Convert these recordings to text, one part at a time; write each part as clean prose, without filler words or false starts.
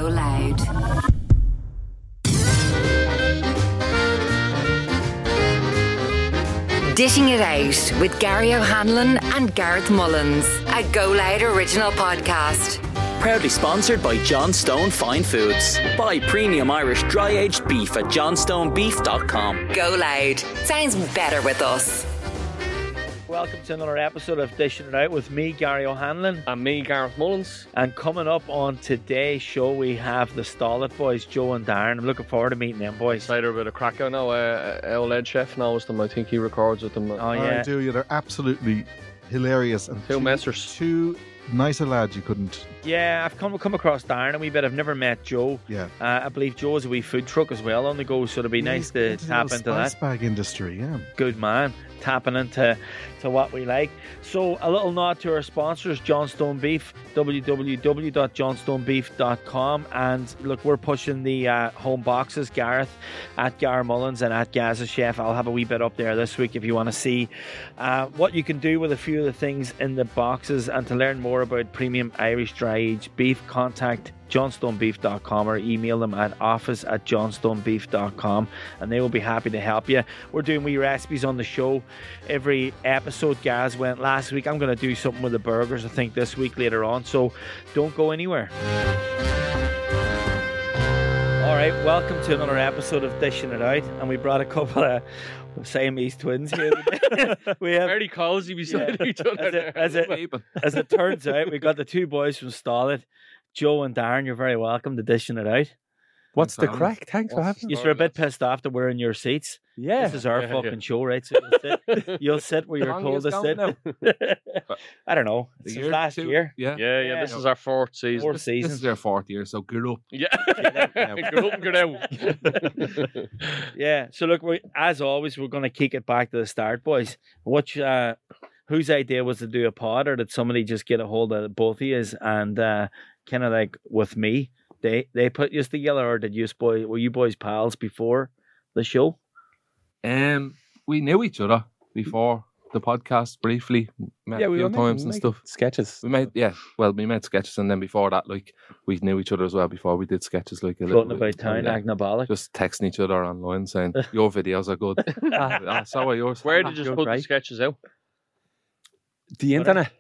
Go Loud. Dishing It Out with Gary O'Hanlon and Gareth Mullins, a Go Loud original podcast. Proudly sponsored by Johnstone Fine Foods. Buy premium Irish dry-aged beef at johnstonebeef.com. Go Loud. Sounds better with us. Welcome to another episode of Dishing It Out with me, Gary O'Hanlon. And me, Gareth Mullins. And coming up on today's show, we have the Stollet boys, Joe and Darren. I'm looking forward to meeting them boys. Cider with a crack. I know our lead chef knows them. I think he records with them. Oh, yeah. I do. Yeah, they're absolutely hilarious. And Two messers. Two nicer lads you couldn't. Yeah, I've come across Darren a wee bit. I've never met Joe. Yeah. I believe Joe has a wee food truck as well on the go, so it'd be nice to tap into that. Spice bag industry, yeah. Good man. Tapping into what we like. So a little nod to our sponsors, Johnstone Beef, www.johnstonebeef.com. And look, we're pushing the home boxes, Gareth, at Gar Mullins and at Gaza Chef. I'll have a wee bit up there this week if you want to see what you can do with a few of the things in the boxes. And to learn more about premium Irish dry-aged beef, contact johnstonebeef.com or email them at office@johnstonebeef.com and they will be happy to help you. We're doing wee recipes on the show every episode. Gaz went last week. I'm going to do something with the burgers, I think, this week later on, so don't go anywhere. Alright, welcome to another episode of Dishing It Out, and we brought a couple of Siamese twins here today. We have very cozy beside each other. As it turns out, we got the two boys from Stollet, Joe and Darren. You're very welcome to Dishing It Out. What's the crack? Thanks for having me. You're a bit pissed off that we're in your seats. Yeah. This is our fucking show, right? So you'll sit where you're told to sit. I don't know. It's last year. Yeah. This is our fourth season. Fourth season. This is our fourth year, so get up. Yeah. Get up and get out. Yeah. So look, as always, we're going to kick it back to the start, boys. Whose idea was to do a pod, or did somebody just get a hold of both of you and kind of like with me? They put you together, or were you boys pals before the show? We knew each other before the podcast briefly. Met a few times and stuff. Sketches. We made sketches, and then before that, like, we knew each other as well before we did sketches, like a floating little about town, agnabolic. Just texting each other online saying your videos are good. So are yours. Where did you put the sketches out? The internet.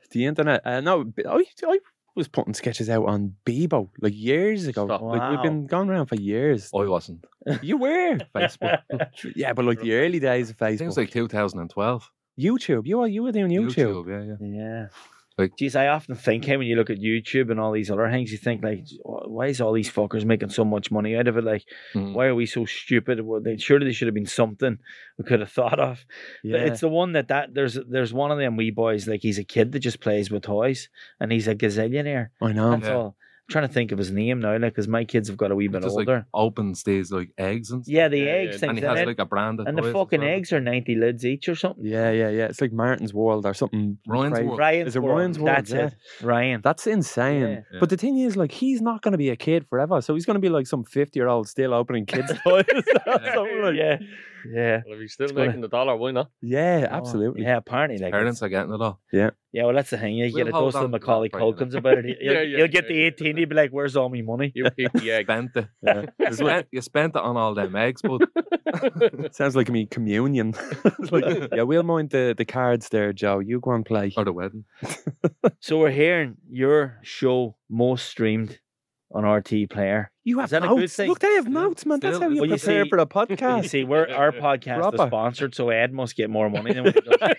No, I was putting sketches out on Bebo like years ago. Stop. Like, we've been going around for years. I wasn't. You were Facebook. Yeah, but like the early days of I Facebook. think it was like 2012. YouTube. You were doing YouTube. Yeah. Like, geez, I often think when you look at YouTube and all these other things, you think like, why is all these fuckers making so much money out of it? Like, why are we so stupid? Well, surely there should have been something we could have thought of. Yeah. But it's the one that there's one of them wee boys, like he's a kid that just plays with toys and he's a gazillionaire. I know. That's all. I'm trying to think of his name now, like, because my kids have got a wee bit just older. like opens these like eggs and stuff. Yeah, the eggs things. And he has like a brand of and the toys fucking as well. eggs are 90 lids each or something. Yeah. It's like Martin's World or something. Ryan's crazy. World. Ryan's Is it World. Ryan's World? That's Yeah. it. Ryan. That's insane. Yeah. But the thing is, like, he's not going to be a kid forever. So he's going to be like some 50-year-old still opening kids' toys. Something like, Yeah. Well, if he's still making the dollar, why not? Yeah, absolutely. Yeah, apparently. Like, Parents are getting it all. yeah, well, that's the thing. You We'll get a hold dose of on to Macaulay that for you Culkins about it. You'll get the yeah. 18, he'll be like, where's all my money? You keep the egg. Spent it. You spent it on all them eggs, but Sounds like me communion. Yeah, we'll mind the cards there, Joe. You go and play. or the wedding. So we're hearing your show most streamed on RT Player. You Is have that a good notes. thing? Look, they have notes, man. That's Still, how you well, you prepare see- for a You podcast. see, our podcast is Proper. sponsored, so Ed must get more money than when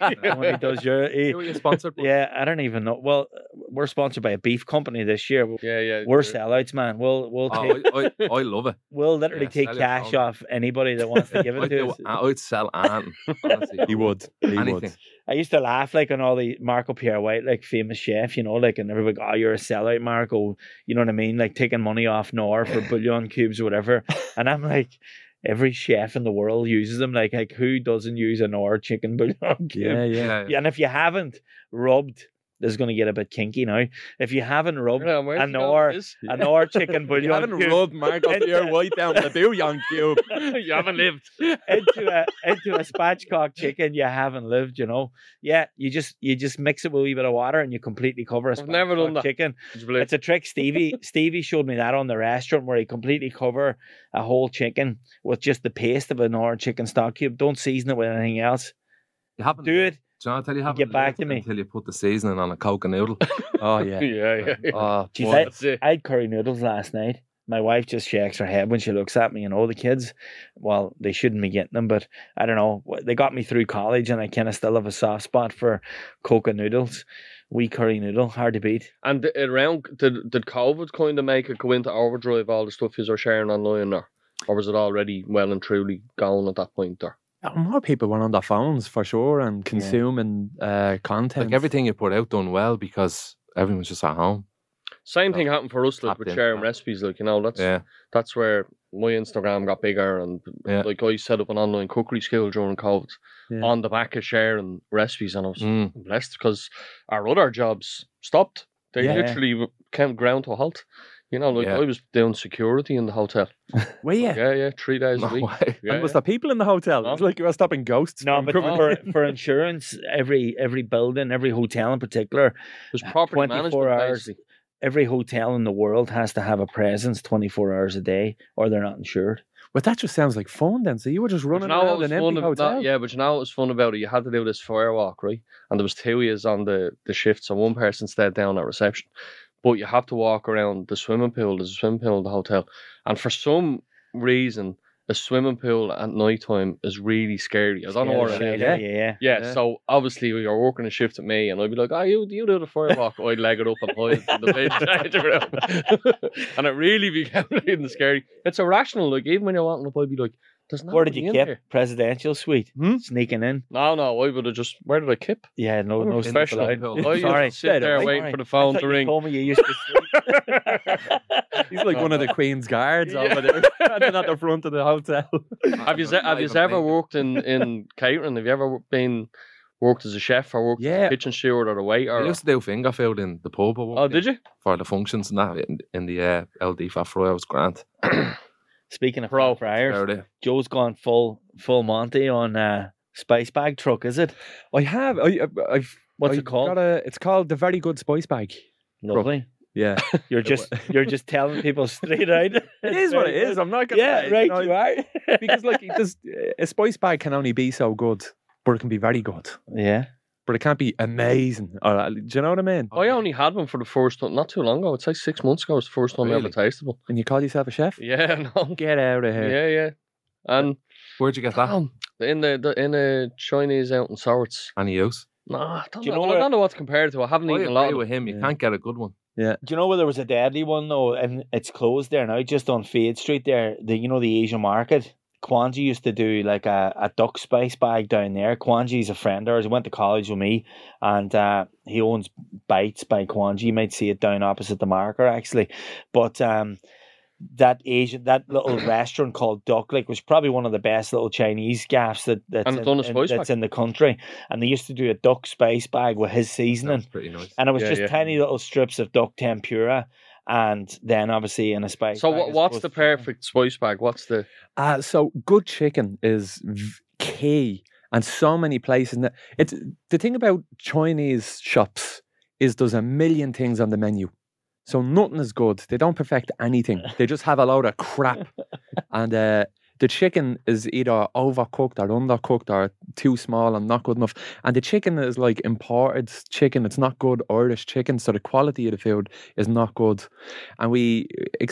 he does your... Who are you sponsored by? Yeah, I don't even know. Well, we're sponsored by a beef company this year. Yeah. We're sellouts, man. We'll take... I love it. We'll literally Yeah, take sell your cash phone. off anybody that wants to give it to us. I'd sell anything. Honestly. He would. He Anything. would. I used to laugh like on all the Marco Pierre White, like famous chef, you know, like, and everybody, oh, you're a sellout, Marco, you know what I mean? Like taking money off Nor for bouillon cubes or whatever. And I'm like, every chef in the world uses them. Like who doesn't use a Nor chicken bouillon cube? Yeah. Yeah, and if you haven't rubbed this is going to get a bit kinky now. If you haven't rubbed Yeah, where's an he going hour, with this? an hour chicken bouillon You haven't cube rubbed Mark up your white down the bouillon cube. You haven't lived. into a spatchcock chicken, you haven't lived, you know. Yeah, you just mix it with a wee bit of water and you completely cover a I've never done spatchcock that. chicken. Would you believe? It's a trick. Stevie showed me that on the restaurant where he completely cover a whole chicken with just the paste of an orange chicken stock cube. Don't season it with anything else. You haven't. Do it. John, I tell you, haven't Get back lived to me. until you put the seasoning on a Coke noodle. Oh yeah. yeah. Oh, Jeez, boy. That's it. I had curry noodles last night. My wife just shakes her head when she looks at me. You know, the kids, well, they shouldn't be getting them, but I don't know. They got me through college and I kind of still have a soft spot for Coca noodles. Wee curry noodle, hard to beat. And did COVID kind of make it go into overdrive, all the stuff you are sharing online there? Or was it already well and truly going at that point there? More people were on their phones for sure and consuming content. Like everything you put out done well because everyone's just at home. Same thing happened for us, like, Tapped with in, sharing yeah. recipes. Like, you know, Yeah. that's where my Instagram got bigger, and Yeah. like I set up an online cookery school during COVID Yeah. on the back of sharing recipes, and I was Mm. blessed because our other jobs stopped. They Yeah. literally came ground to a halt. You know, like Yeah. I was doing security in the hotel. Were you? Yeah, 3 days a No week. way. Yeah, And was there people in the hotel? No. It was like you were stopping ghosts. No, from but coming- for insurance, every building, every hotel in particular, There's property 24 management. hours. basically. every hotel in the world has to have a presence 24 hours a day or they're not insured. But that just sounds like fun then. So you were just But running you know what around was an fun empty about hotel. that? Yeah, but you know what was fun about it? You had to do this firewalk, right? And there was 2 years on the shift, so one person stayed down at reception. But you have to walk around the swimming pool. There's a swimming pool in the hotel. And for some reason, a swimming pool at night time is really scary. I don't know what it is. Yeah. Yeah, so obviously you're working a shift at me, and I'd be like, "Oh, you do the firewalk." I'd leg it up and hide in the bed, and it really became really scary. It's irrational. Like even when you're walking up, I'd be like, "There's nobody Where did you in keep? here." Presidential suite? Hmm? Sneaking in? No, I would have just. Where did I keep? Yeah, no I'm a sneaking professional. allowed. I used Sorry. to sit there Sorry. waiting for the I phone thought to you ring. told me you used to sleep. He's like one of the Queen's guards Yeah. over there, standing at the front of the hotel. Have you ever worked in catering? Have you ever worked as a chef or worked as Yeah. a kitchen steward or a waiter? I used to do finger food in the pub. Oh, did you? For the functions and that in the LD Fat Fry. I was grand. Speaking of Bro, fryers, Out there. Joe's gone full Monty on spice bag truck, is it? I have. I've. What's I've it called? It's called the Very Good Spice Bag. Lovely. Yeah, You're just telling people straight out. it is what it is. I'm not gonna. Yeah, right. You are. because like a spice bag can only be so good, but it can be very good. Yeah. But it can't be amazing. Do you know what I mean? I only had one for the first time, not too long ago. It's like 6 months ago. It was the first time I Really? ever tasted one. And you call yourself a chef? Yeah, no. Get out of here. Yeah. And Where'd you get that? in a Chinese out in Swords. Any use? No, I don't Do you know. know Well, I where- don't know what to compare it to. I haven't I eaten a lot agree of with it. him. You Yeah. can't get a good one. Do you know where there was a deadly one though, and it's closed there now, just on Fade Street there. The Asian market. Kwanji used to do like a duck spice bag down there. Kwanji's a friend of ours. He went to college with me, and he owns Bites by Kwanji. You might see it down opposite the marker actually, but that little restaurant called Duck Lake was probably one of the best little Chinese gaffs that's And it's done a spice that's bag. in the country. And they used to do a duck spice bag with his seasoning. That's pretty nice. And it was Yeah, just yeah. tiny little strips of duck tempura, and then obviously in a spice. So bag as what's opposed the to chicken. perfect spice bag? What's the... So good chicken is key, and so many places. It's the thing about Chinese shops is there's a million things on the menu, so nothing is good. They don't perfect anything. They just have a load of crap, and the chicken is either overcooked or undercooked or too small and not good enough. And the chicken is like imported chicken. It's not good Irish chicken, so the quality of the food is not good. And we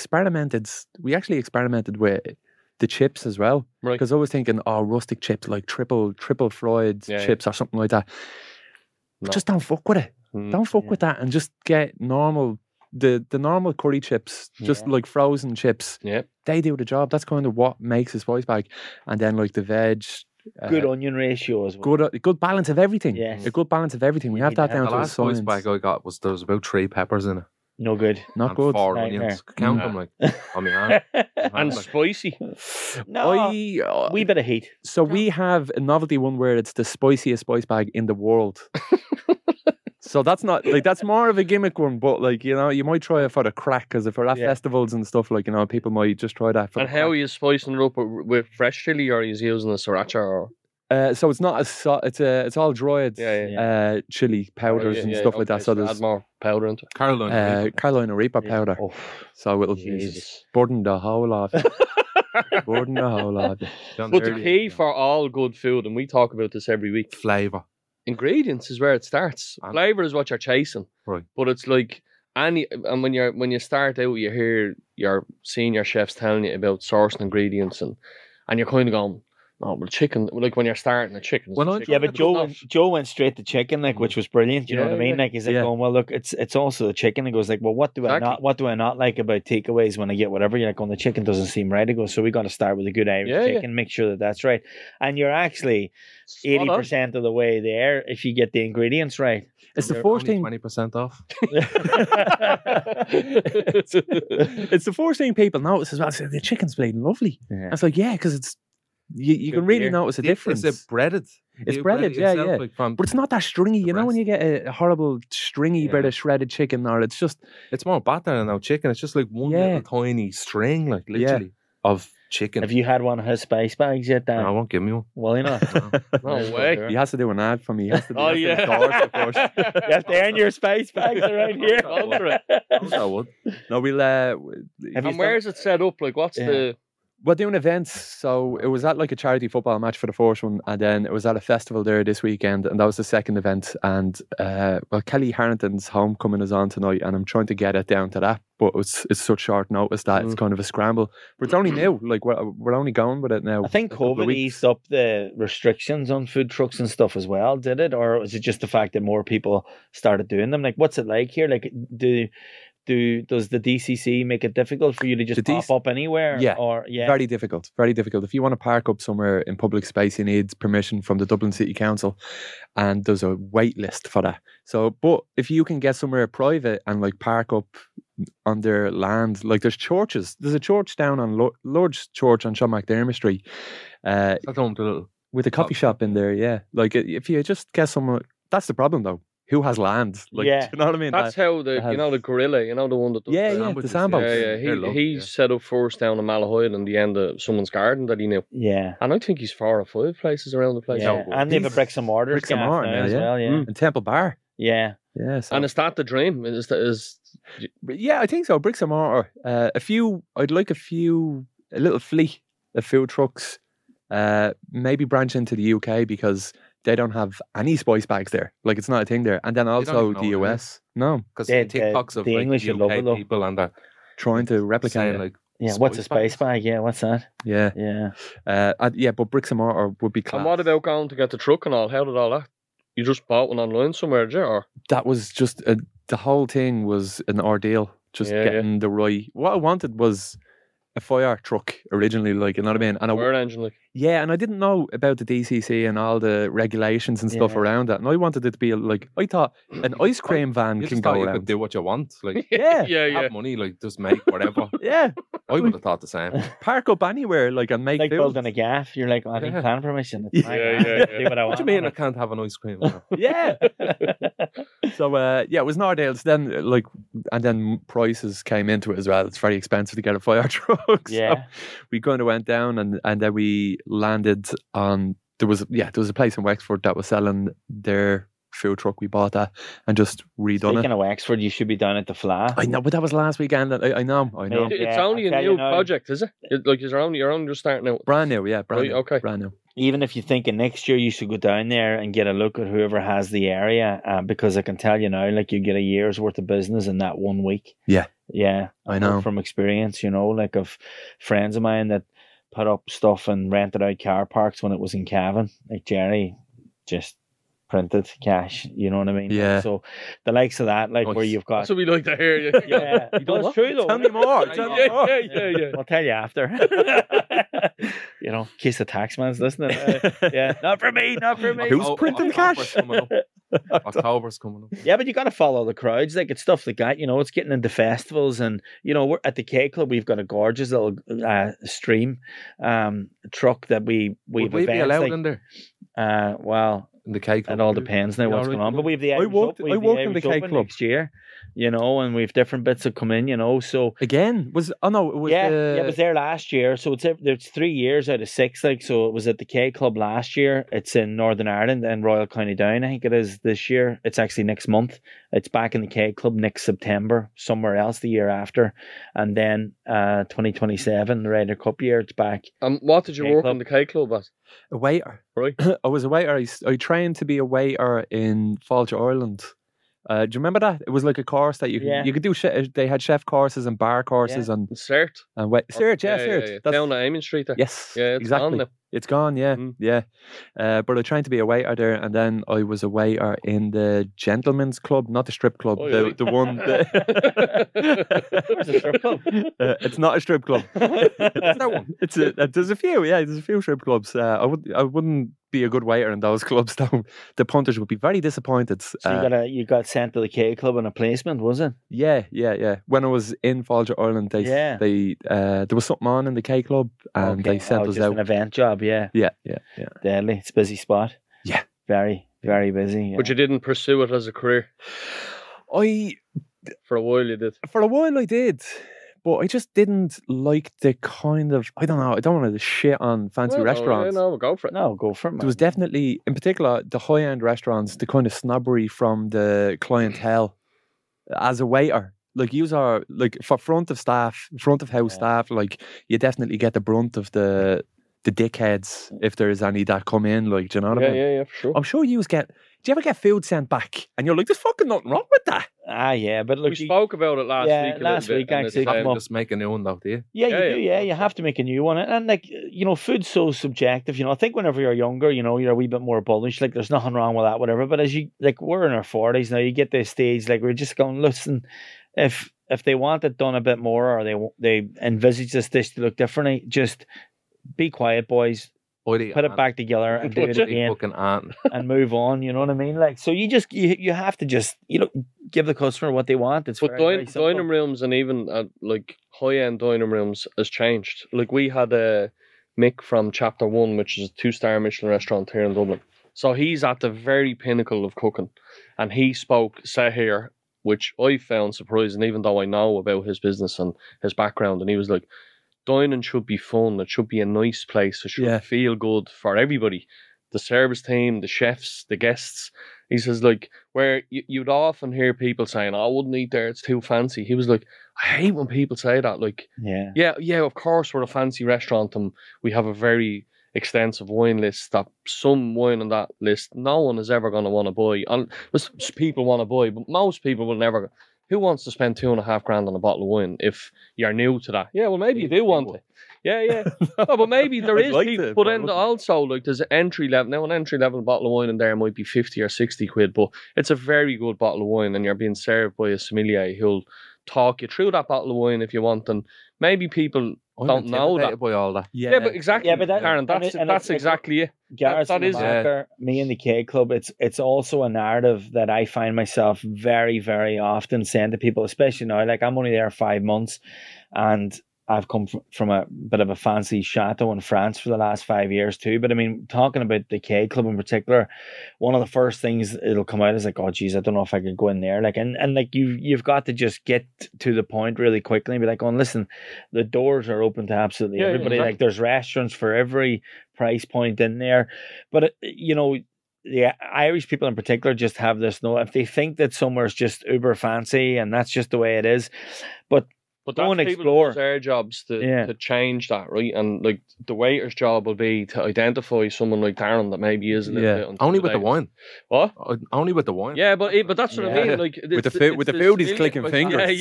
actually experimented with the chips as well. Right. Because I was thinking, rustic chips, like triple fried Yeah, chips or something like that. No. Just don't fuck with it. Mm. Don't fuck with that and just get normal, the normal curry chips, just Yeah. like frozen chips. Yeah. They do the job. That's kind of what makes a spice bag. And then like the veg. Good onion ratio as well. Good balance of everything. Yes. A good balance of everything. We You have need that to down have The to a last spice science. bag I got there was about 3 peppers in it. No good. Not and good. 4 Nightmare. onions. Count them like on my hand. And spicy. No, I, wee bit of heat. So we have a novelty one where it's the spiciest spice bag in the world. So that's not like that's more of a gimmick one, but like you know, you might try it for the crack because if we're at festivals and stuff, like you know, people might just try that. And how are you spicing it up with fresh chili, or are you using a sriracha? Or so it's not it's all dried chili powders and stuff like that. So there's add more powder into it. Carolina Reaper powder. Oh, So it'll burden the whole of it. Burden the whole of it. But the key for all good food, and we talk about this every week, Flavour. ingredients is where it starts. Flavour is what you're chasing. Right. But it's like and when you start out, you hear your senior chefs telling you about sourcing ingredients and you're kind of going, oh, well, chicken, like when you're starting a chicken. But Joe went straight to chicken, like, which was brilliant. You know what I mean? Like, he's like going, well, look, it's also the chicken. He goes like, well, what do I not like about takeaways when I get whatever? You're like, the chicken doesn't seem right. He goes, so we got to start with a good Irish chicken, make sure that that's right. And you're actually 80% of the way there if you get the ingredients right. It's the first thing. 20% off. It's the first thing people notice as well. So the chicken's bleeding lovely. Yeah. It's like, because it's you can really notice a difference. Is it breaded? It's breaded, Like but it's not that stringy. You know when you get a horrible stringy bit of shredded chicken, or it's more batter than now chicken. It's just like one little tiny string, like literally of chicken. Have you had one of his spice bags yet, Dan? No, I won't give me one. Well, you know. No way. He has to do an ad for me. He has to do you have to earn your spice bags around here. I would. No, we'll. And where's it set up? Like, what's the... We're doing events, so it was at like a charity football match for the first one, and then it was at a festival there this weekend, and that was the second event. And Kelly Harrington's homecoming is on tonight, and I'm trying to get it down to that, but it's such short notice that it's kind of a scramble. But it's only new, like we're only going with it now. I think COVID eased up the restrictions on food trucks and stuff as well, did it? Or was it just the fact that more people started doing them? Like, what's it like here? Like, does the DCC make it difficult for you to just pop up anywhere? Very difficult. If you want to park up somewhere in public space, you need permission from the Dublin City Council, and there's a wait list for that. So, but if you can get somewhere private and like park up on their land, like there's churches. There's a church down on Lourdes Church on Sean McDermott Street. With a coffee shop in there, Like if you just get somewhere, that's the problem though. Who has land? Like, do you know what I mean? That's how the gorilla, the one that does the sandbox. He set up first down in Malahide in the end of someone's garden that he knew. Yeah. And I think he's 4 or 5 places around the place. Yeah. And they have a bricks and mortar now as well, And Temple Bar. Yeah. Yeah. So. And is that the dream? Yeah, I think so. Bricks and mortar. I'd like a little fleet of food trucks, maybe branch into the UK because they don't have any spice bags there. Like, it's not a thing there. And then also the US. No. Because the TikToks of the English UK love it, people and that trying to replicate it. What's a spice bag? Yeah, what's that? Yeah. But bricks and mortar would be class. And what about going to get the truck and all? How did all that? You just bought one online somewhere, did you? Or? That was just, the whole thing was an ordeal. Just getting the right... What I wanted was a fire truck originally, like, you know what I mean? And fire engine, like. Yeah, and I didn't know about the DCC and all the regulations and stuff around that. And I wanted it to be like, I thought an ice cream van can go around. You could do what you want. Like, have money, like, just make whatever. I would have thought the same. Park up anywhere, like, and make like food. building a gaff. You're like, I need plan permission. It's Do what I want. What do you mean I can't have an ice cream? So, it was Nordales. Then prices came into it as well. It's very expensive to get a fire truck. So we kind of went down and then we landed on, there was a place in Wexford that was selling their food truck. We bought that and just redone Speaking of Wexford, you should be down at the Fla. I know, but that was last weekend. I know. It's only a new project, is it? You're only just starting out. Brand new, brand new. Okay. Brand new. Even if you're thinking next year, you should go down there and get a look at whoever has the area, because I can tell you now, like, you get a year's worth of business in that 1 week. Yeah, I know from experience. Like, of friends of mine that put up stuff and rented out car parks when it was in Cavan. Like, Jerry just printed cash, you know what I mean? Yeah. So the likes of that, like, where you've got... That's what we like to hear. Yeah. It's true, though. Tell me more. Yeah. I'll tell you after. In case the taxman's listening. Not for me. Who's printing cash? October's coming up. Yeah, but you got to follow the crowds. Like, it's stuff like that. It's getting into festivals, and we're at the K Club. We've got a gorgeous little stream truck that we've Would we be allowed in there? Well, in the K Club. It all depends now Yeah, what's right. going on. But we have the I Irish worked Open, we have in the Irish K Open Club next year, and we have different bits that come in, so again. It was it was there last year. So it's 3 years out of 6, like, so it was at the K Club last year. It's in Northern Ireland and Royal County Down, I think it is this year. It's actually next month. It's back in the K Club next September, somewhere else the year after, and then 2027, the Ryder Cup year, it's back. What did you K work Club. in the K Club as? a waiter. Right. I was a waiter. I trained to be a waiter in Fáilte, Ireland. Do you remember that? It was like a course that you could do. They had chef courses and bar courses and Cert. wait, Cert, yeah, Cert. Yeah. That's- Down at Eamon Street there. Yes, Yeah, it's exactly. gone now. It's gone, yeah, yeah. But I trained to be a waiter there, and then I was a waiter in the gentlemen's club, not the strip club, the one. Where's the strip club? It's not a strip club. It's that one. There's a few, yeah. There's a few strip clubs. I wouldn't be a good waiter in those clubs, though. The punters would be very disappointed. So you got sent to the K Club on a placement, was it? Yeah. When I was in Fáilte, Ireland, there was something on in the K Club, and they sent us just out. An event job, yeah. Yeah. Deadly. It's a busy spot. Yeah. Very, very busy. Yeah. But you didn't pursue it as a career. For a while you did. For a while I did, but I just didn't like the kind of, I don't know, I don't want to shit on fancy restaurants. No, go for it. No, go for it, man. There was definitely, in particular, the high-end restaurants, the kind of snobbery from the clientele as a waiter. Like, you are, like, for front of house staff, like, you definitely get the brunt of the dickheads, if there's any that come in, like, do you know what I mean? Yeah, for sure. I'm sure do you ever get food sent back and you're like, there's fucking nothing wrong with that? Yeah, but look, we spoke about it last week. Last week, actually. Just make a new one, though, do you? Yeah, you do. Yeah, you have to make a new one, and like, food's so subjective. I think whenever you're younger, you're a wee bit more bullish. Like, there's nothing wrong with that, whatever. But as we're in our 40s now, you get this stage, like, we're just going, listen, if they want it done a bit more, or they envisage this dish to look differently, just be quiet, boys. Put it back together and do it again and move on. You know what I mean? Like, so you have to just give the customer what they want. It's but dining rooms and even like high end dining rooms has changed. Like, we had Mick from Chapter 1, which is a 2-star Michelin restaurant here in Dublin. So he's at the very pinnacle of cooking, and he said here, which I found surprising, even though I know about his business and his background, and he was like, dining should be fun. It should be a nice place. It should feel good for everybody. The service team, the chefs, the guests. He says, like, where you'd often hear people saying, I wouldn't eat there, it's too fancy. He was like, I hate when people say that. Like, yeah, of course we're a fancy restaurant and we have a very extensive wine list, that some wine on that list no one is ever going to want to buy. And people want to buy, but most people will never. Who wants to spend $2,500 on a bottle of wine if you're new to that? Yeah, well, maybe you do want it. Yeah. No, but maybe there is people. But then also, like, there's an entry level. Now, an entry level bottle of wine in there might be 50 or 60 quid, but it's a very good bottle of wine, and you're being served by a sommelier who'll talk you through that bottle of wine if you want. And maybe people don't know that. By all that. Yeah, but exactly. Yeah, but Karen, that's exactly it. Gareth, that is me and the K Club. It's also a narrative that I find myself very, very often saying to people, especially now. Like, I'm only there 5 months, and I've come from a bit of a fancy chateau in France for the last 5 years too. But I mean, talking about the K Club in particular, one of the first things it'll come out is like, oh geez, I don't know if I could go in there. Like, and like you've got to just get to the point really quickly and be like, oh, listen, the doors are open to absolutely everybody. Exactly. Like, there's restaurants for every price point in there. But the Irish people in particular just have this if they think that somewhere's just uber fancy and that's just the way it is. But go and explore. It's their jobs to change that, right? And like, the waiter's job will be to identify someone like Darren that maybe is a little bit only with the wine. What? Only with the wine. Yeah, but that's what I mean. Like, with the food, he's clicking fingers.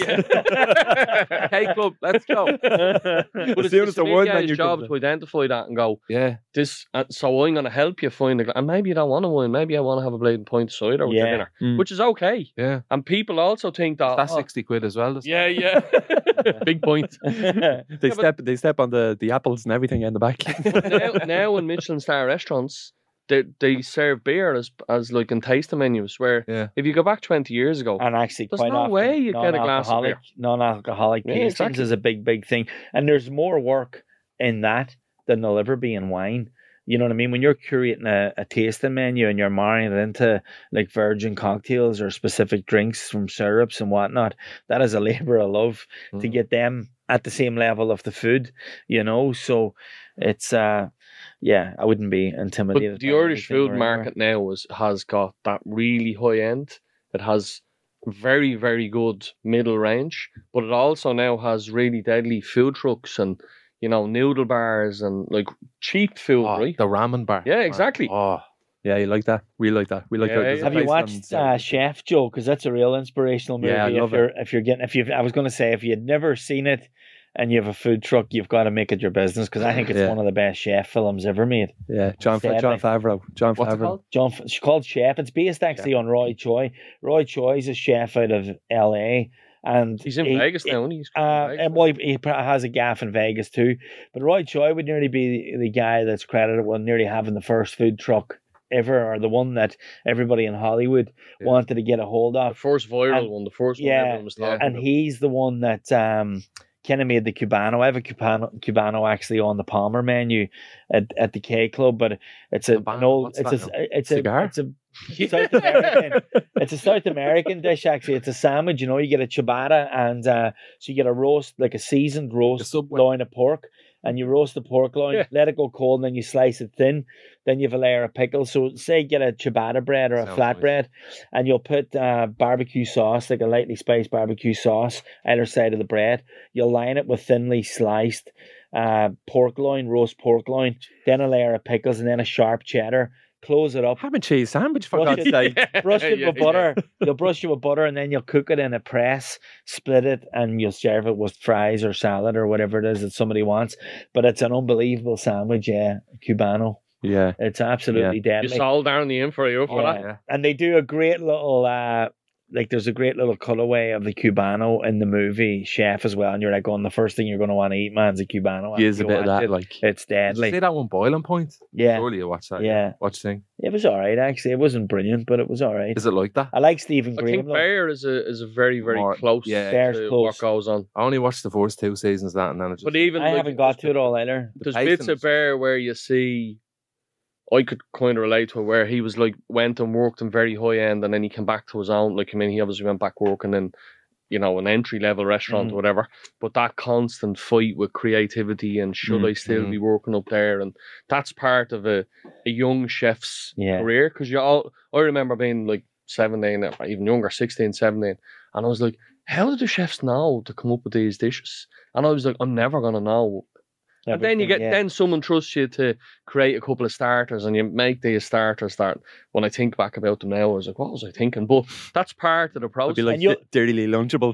Yeah. Hey, club, let's go. But as soon as the wine, then your job to identify that and go, this. So I'm going to help you find and maybe you don't want a wine. Maybe I want to have a Bladen Point cider with your dinner, which is okay. Yeah. And people also think that that's 60 quid as well. Yeah. Big point. They step on the apples and everything in the back. now in Michelin star restaurants, they serve beer as like in tasting menus. Where if you go back 20 years ago, and actually, there's quite no often, way you get a glass of beer. Non-alcoholic tastings is a big thing, and there's more work in that than there'll ever be in wine. You know what I mean? When you're curating a tasting menu and you're marrying it into like virgin cocktails or specific drinks from syrups and whatnot, that is a labor of love to get them at the same level of the food, you know? So it's, I wouldn't be intimidated. But the Irish food market now has got that really high end. It has very, very good middle range, but it also now has really deadly food trucks and, you know, noodle bars and like cheap food, right? The ramen bar. Yeah, exactly. Oh, yeah, you like that? We like that. We like that. There's a Have you place watched Chef, Joe? Because that's a real inspirational movie. Yeah, I love it. I was going to say, if you'd never seen it and you have a food truck, you've got to make it your business, because I think it's one of the best chef films ever made. Yeah, John Favreau. What's it called? It's called Chef. It's based actually on Roy Choi. Roy Choi is a chef out of LA. And he's in Vegas now, isn't he? He has a gaff in Vegas too. But Roy Choi would nearly be the guy that's credited with nearly having the first food truck ever, or the one that everybody in Hollywood wanted to get a hold of. The first viral one, the first one everyone was talking about. He's the one that kind of made the Cubano. I have a Cubano actually on the Palmer menu at the K Club, but it's a cigar. South American. It's a South American dish actually. It's a sandwich. You know, you get a ciabatta, and so you get a roast, like a seasoned roast loin of pork, and you roast the pork loin, let it go cold, and then you slice it thin. Then you have a layer of pickles. So say get a ciabatta bread or a flatbread, and you'll put barbecue sauce, like a lightly spiced barbecue sauce, either side of the bread. You'll line it with thinly sliced pork loin, roast pork loin, then a layer of pickles, and then a sharp cheddar. Close it up. Ham and cheese sandwich, for God's sake. Brush it with butter. You'll brush it with butter, and then you'll cook it in a press, split it, and you'll serve it with fries or salad or whatever it is that somebody wants. But it's an unbelievable sandwich, Cubano. Yeah. It's absolutely deadly. You sold down the info for that. Yeah. And they do a great little there's a great little cutaway of the Cubano in the movie Chef as well, and you're like, the first thing you're going to want to eat, man, is a Cubano. He is a bit of that, like. It's deadly. Did you see that one, Boiling Point? Yeah. Surely you watched that. Yeah. Watch thing. It was alright, actually. It wasn't brilliant, but it was alright. Is it like that? I like Stephen Graham. I think Bear is a very, very close to what goes on. I only watched the first 2 seasons of that, and then it just... But even I haven't got to it all either. There's bits of Bear where you see... I could kind of relate to it, where he was like, went and worked in very high end, and then he came back to his own. Like, I mean, he obviously went back working in, you know, an entry level restaurant or whatever. But that constant fight with creativity and should I still be working up there? And that's part of a young chef's career. Because I remember being like 17, or even younger, 16, 17, and I was like, how do the chefs know to come up with these dishes? And I was like, I'm never going to know. And then you get then someone trusts you to create a couple of starters, and you make these starters that, when I think back about them now, I was like, what was I thinking? But that's part of the process. It'd be like Dirty Lunchables.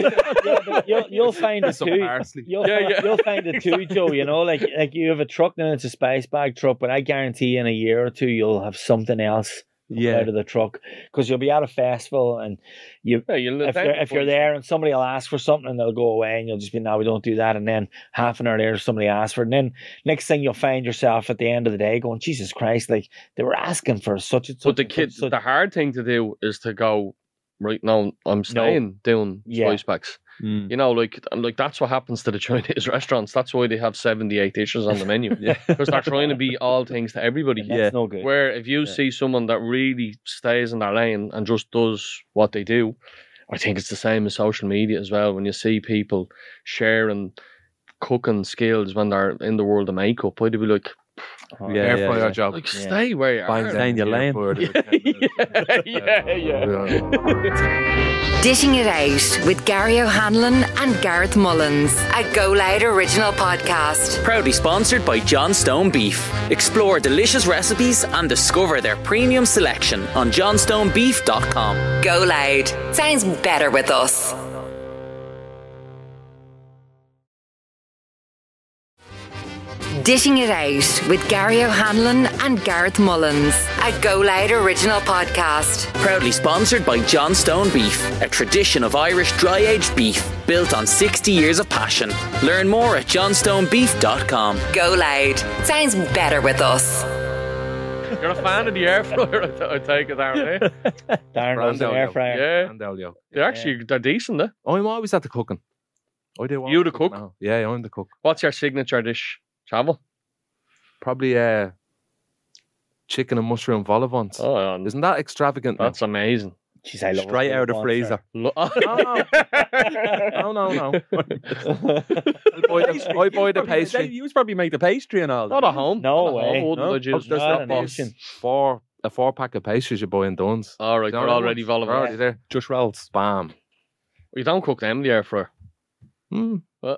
You'll find it too. You'll find it too, Joe. You know, like you have a truck and it's a spice bag truck, but I guarantee in a year or two you'll have something else out of the truck, because you'll be at a festival, and if you're there and somebody will ask for something and they'll go away, and you'll just be, no, we don't do that, and then half an hour later somebody asks for it, and then next thing you'll find yourself at the end of the day going, Jesus Christ, like they were asking for such and such. But the hard thing to do is to go, right now I'm staying doing spice bags. You know, like that's what happens to the Chinese restaurants. That's why they have 78 dishes on the menu. Because they're trying to be all things to everybody. That's no good. Where if you see someone that really stays in their lane and just does what they do, I think it's the same as social media as well. When you see people sharing cooking skills when they're in the world of makeup, I'd be like, air fryer job. Like, stay where you are. Stay in your lane. Dishing It Out with Gary O'Hanlon and Gareth Mullins, a Go Loud original podcast. Proudly sponsored by Johnstone Beef. Explore delicious recipes and discover their premium selection on johnstonebeef.com. Go Loud. Sounds better with us. Dishing It Out with Gary O'Hanlon and Gareth Mullins, a Go Loud original podcast. Proudly sponsored by Johnstone Beef, a tradition of Irish dry-aged beef built on 60 years of passion. Learn more at johnstonebeef.com. Go Loud. Sounds better with us. You're a fan of the air fryer, I take it, aren't you? Darren loves an air fryer. Yeah. They're decent, eh? I'm always at the cooking. You the cook? Now. Yeah, I'm the cook. What's your signature dish? Travel? Probably chicken and mushroom vol au vents. Oh, yeah. Isn't that extravagant? man? That's amazing. Jeez, I love Straight it. out of the freezer. No. I buy the pastry. You probably make the pastry and all. Not at home. No Not at way. home. Wouldn't No? I juice? There's not an box. option. A 4-pack of pastries you buy in Dunn's. All right, You know they're how already much? vol au They're vent. already there. Just rolls. Bam. You don't cook them in the air fryer. Yeah.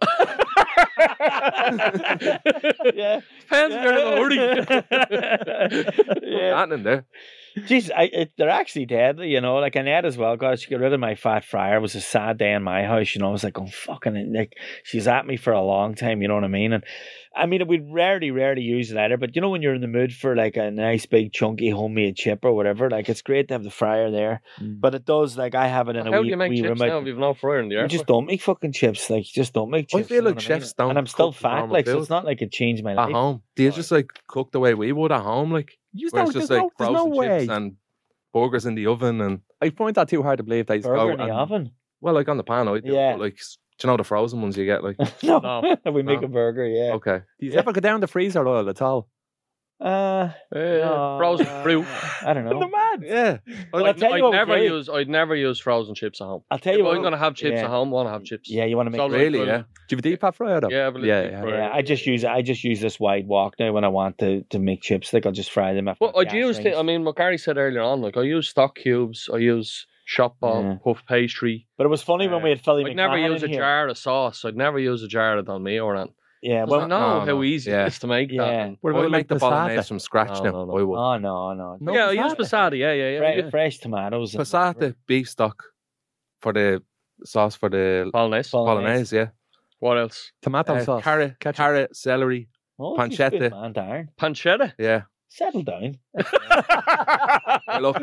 Depends if you're in a hurry. Yeah. That in there. Jeez, they're actually deadly, you know. Like Annette as well, God, she got rid of my fat fryer. It was a sad day in my house, you know. I was like, oh, fucking, like, she's at me for a long time, you know what I mean? And I mean, we'd rarely use it either, but you know, when you're in the mood for like a nice, big, chunky, homemade chip or whatever, like, it's great to have the fryer there. But it does, like, I have it in a How wee, do you make wee chips room. now if you've no fryer in the air You just fryer? don't make fucking chips. Like, you just don't make I chips. feel you know like what I mean? chefs don't And I'm still cook fat, normal like, so food. it's not like it changed my At life. home. Do you just like cook the way we would at home? Like, where it's just like there's no frozen way. chips and burgers in the oven and, I find that too hard to believe. They just Burger go in the and- oven? well, like on the pan, I do. Yeah. But like, do you know the frozen ones you get? Like, No, we make No. a burger, yeah. okay. Do you ever go down the freezer oil at all? No, Frozen fruit. I don't know. Yeah. Well, I'll tell you what we I'd never use frozen chips at home. I'll tell If you what. I'm gonna have chips yeah. at home, I want to have chips. Yeah, you want to make. So, like, Really? well, Yeah. Do you have a deep fat fryer though? Yeah, but Yeah, I just use this wide wok now when I want to make chips. Like I'll just fry them. Well, I'd use I mean, what Gary said earlier on, like I use stock cubes, I use shop ball, Yeah. puff pastry. But it was funny when we had Philly I'd never McMahon use a in here. jar of sauce. I'd never use a jar of Dolmio or anything. Yeah, Well, I well, know no, how easy yeah. it is to make Yeah. that. And- What I about make the like bolognese passata? from scratch No, now. no. I would. oh no, No yeah, I use passata. passata. Yeah. fresh tomatoes. and- Passata beef stock for the sauce for the Bolognese. bolognese, yeah. What else? Tomato sauce. Carrot, celery, Oh, pancetta. she's good, man, Darren. Pancetta. yeah. Settle down. I look,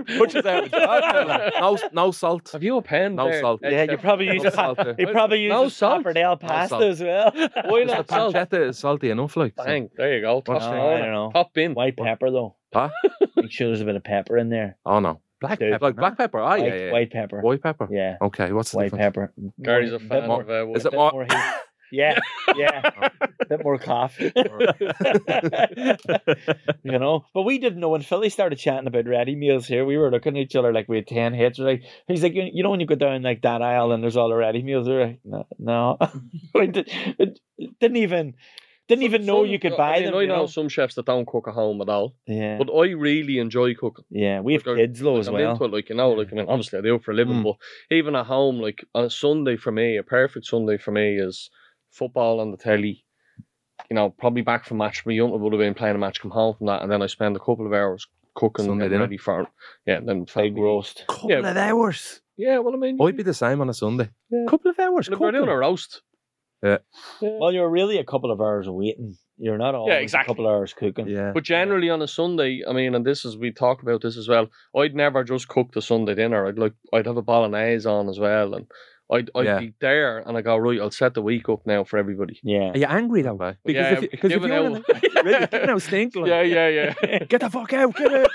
no salt. Have you a pen? No there? salt. Yeah, you probably use No salt there. you probably use No salt. Pappardelle pasta salt. as well. Why The not salt? pancetta is salty enough, like. so- Bang. There you go. Top, What's No, the- I don't know. top bin. White pepper though. Huh? Make sure there's a bit of pepper in there. Oh no. Black Dude. pepper. Like black pepper. Oh yeah, White, yeah. white pepper. White pepper. Yeah, Okay, what's the white difference? pepper. Gary's a Bit fan more- of. Is bit it more? more heat. Yeah, bit more coffee. You know, but we didn't know when Philly started chatting about ready meals here. We were looking at each other like we had 10 hits. We're like, he's like, you know, when you go down like that aisle and there's all the ready meals. We're like, no. Didn't even know you could buy them. I you know know? some chefs that don't cook at home at all, Yeah, but I really enjoy cooking. yeah. We have Like, kids though as I'm well. into it, like, you know, like, I mean, obviously I do it for a living, but even at home, like, on a Sunday for me, a perfect Sunday for me is football on the telly. You know, probably back from match. My uncle would have been playing a match, come home from that, and then I spend a couple of hours cooking Sunday and dinner? ready for it. Yeah, then Big family. roast. Couple Yeah. of hours. Yeah, well, I mean, I'd be the same on a Sunday. Couple of hours. if we're doing a roast. Well, you're really a couple of hours waiting. You're not always exactly. a couple of hours cooking. Yeah. But generally on a Sunday, I mean, and we talk about this as well. I'd never just cook the Sunday dinner. I'd have a bolognese on as well, and I'd Yeah. be there, and I go, right, I'll set the week up now for everybody. Yeah. Are you angry though? Okay. Because Yeah, if give you're it in out. really giving out stink. Like, Yeah. Get the fuck out! Get it!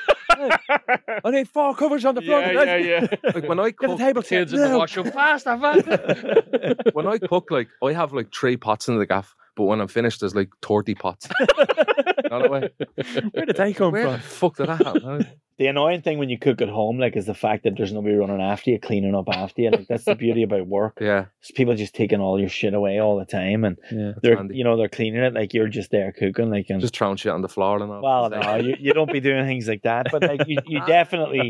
I need 4 covers on the floor. yeah. Like when I Get the cook, table Kids set. in the No. washroom, faster. when I cook, like I have like 3 pots in the gaff, but when I'm finished, there's like 30 pots. Not a way. Where did they come Where the from? fuck did that happen? The annoying thing when you cook at home, like, is the fact that there's nobody running after you, cleaning up after you. Like, that's the beauty about work. Yeah, It's people just taking all your shit away all the time, and Yeah. they're handy. they're cleaning it like you're just there cooking. Like, and just throwing shit on the floor and all. well, no, you don't be doing things like that. But like, you definitely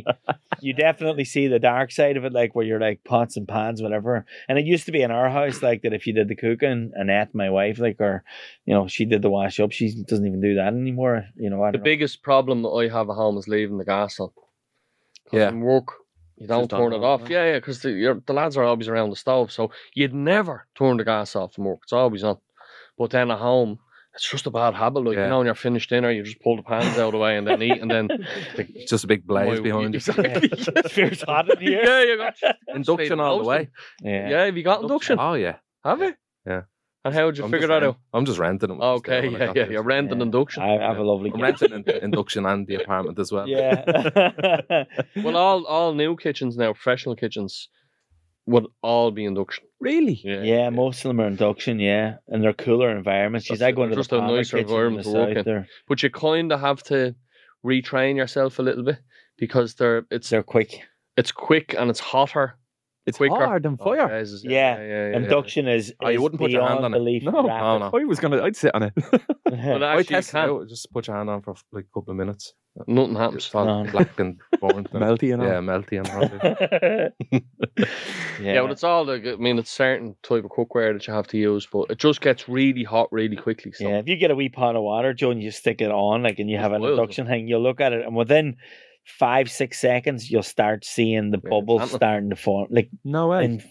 see the dark side of it, like where you're like pots and pans, whatever. And it used to be in our house like that. If you did the cooking, Annette, my wife, like, or she did the wash up. She doesn't even do that anymore. You know, I The don't know. biggest problem that I have at home is leaving the gas on. 'Cause Yeah. in work, you don't Just turn on it and off. on. Yeah, because the lads are always around the stove, so you'd never turn the gas off from work. It's always on. But then at home, it's just a bad habit. Like, Yeah. when you're finished dinner, you just pull the pans out of the way and then eat, and then It's just a big blaze behind you. Exactly. Feels hot in here. Yeah, you got Induction all the way. Yeah. Yeah, have you got induction? Oh yeah. Have you? Yeah. And how would you I'm figure just that out? I'm just renting them. Okay, yeah. You're renting Yeah. induction. I have a lovely. I'm renting induction and the apartment as well. Yeah. Well, all new kitchens now, professional kitchens, would all be induction. Really? Yeah, most of them are induction, yeah. And they're cooler environments. She's That's I it, go into they're the just a Palmer nicer kitchen in environment the to work south in. there. But you kind of have to retrain yourself a little bit because They're quick. it's quick and it's hotter. It's quicker. hard than fire. Jesus, Yeah. Induction is Oh, you wouldn't put your hand beyond on it. belief No, rapid. I'd sit on it. But I actually, you tested it can't. out. Just put your hand on for like a couple of minutes. Nothing happens. It's all No. black and burnt. and- Melty and all. Yeah, melty and all. Yeah, but it's all it's certain type of cookware that you have to use, but it just gets really hot really quickly. So. Yeah, if you get a wee pot of water, Joe, and you stick it on, like, and you have an boils it. induction thing, you'll look at it, and within 5-6 seconds, you'll start seeing the bubbles Something. starting to form. Like No way. in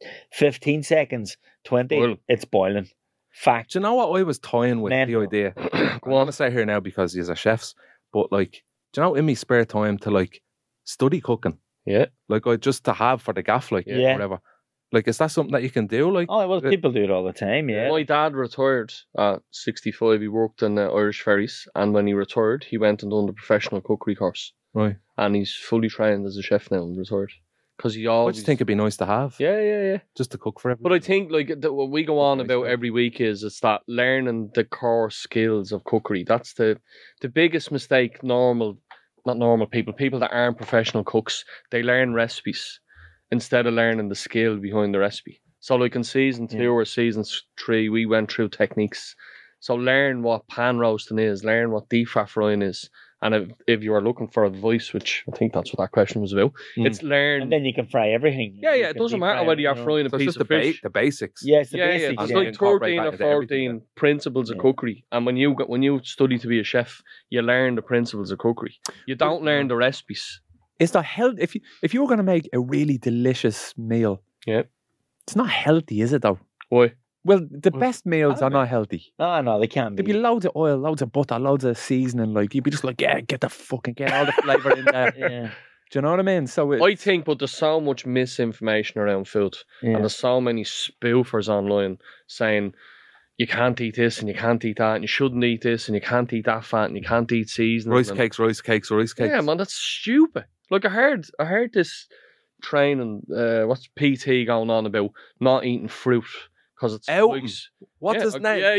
15 seconds, 20, Boiling. it's boiling. Fact. Do you know what I was toying with Mental. the idea? Go I'm on. gonna say here now because he's a chefs, but like, do you know in my spare time to like study cooking, Yeah. like I just to have for the gaff, like Yeah. whatever. Like, is that something that you can do? Like, Oh, well, people do it all the time, yeah. My dad retired at 65. He worked in Irish Ferries, and when he retired, he went and done the professional cookery course, right? and he's fully trained as a chef now and retired. Because he I always just think it'd be nice to have, yeah. just to cook for everyone. But I think like what we go on Nice about work. every week is it's that learning the core skills of cookery. That's the biggest mistake. Not normal people that aren't professional cooks, they learn recipes instead of learning the skill behind the recipe. So like in season 2 or season 3, we went through techniques. So learn what pan roasting is, learn what deep fat frying is. And if you are looking for advice, which I think that's what that question was about, it's learn. And then you can fry everything. Yeah, You it can doesn't deep matter fry whether it, you're you know. frying a So it's piece just of fish. the basics. Yeah, it's the Yeah, basics. it's yeah. like Incorporate 13 or that into everything, 14 principles of cookery. And when you study to be a chef, you learn the principles of cookery. You don't learn the recipes. It's not healthy. If you were going to make a really delicious meal, Yeah. it's not healthy, is it though? Why? Well, the best meals are not healthy. No, they can't There'd be. be loads of oil, loads of butter, loads of seasoning. Like you'd be just like, yeah, get all the flavour in there. Yeah. Do you know what I mean? So I think, but there's so much misinformation around food. Yeah. And there's so many spoofers online saying you can't eat this and you can't eat that and you shouldn't eat this and you can't eat that fat and you can't eat seasoning. Rice and- cakes. Yeah, man, that's stupid. Like I heard this training, what's PT going on about not eating fruit because it's Elton. spikes. What's his name?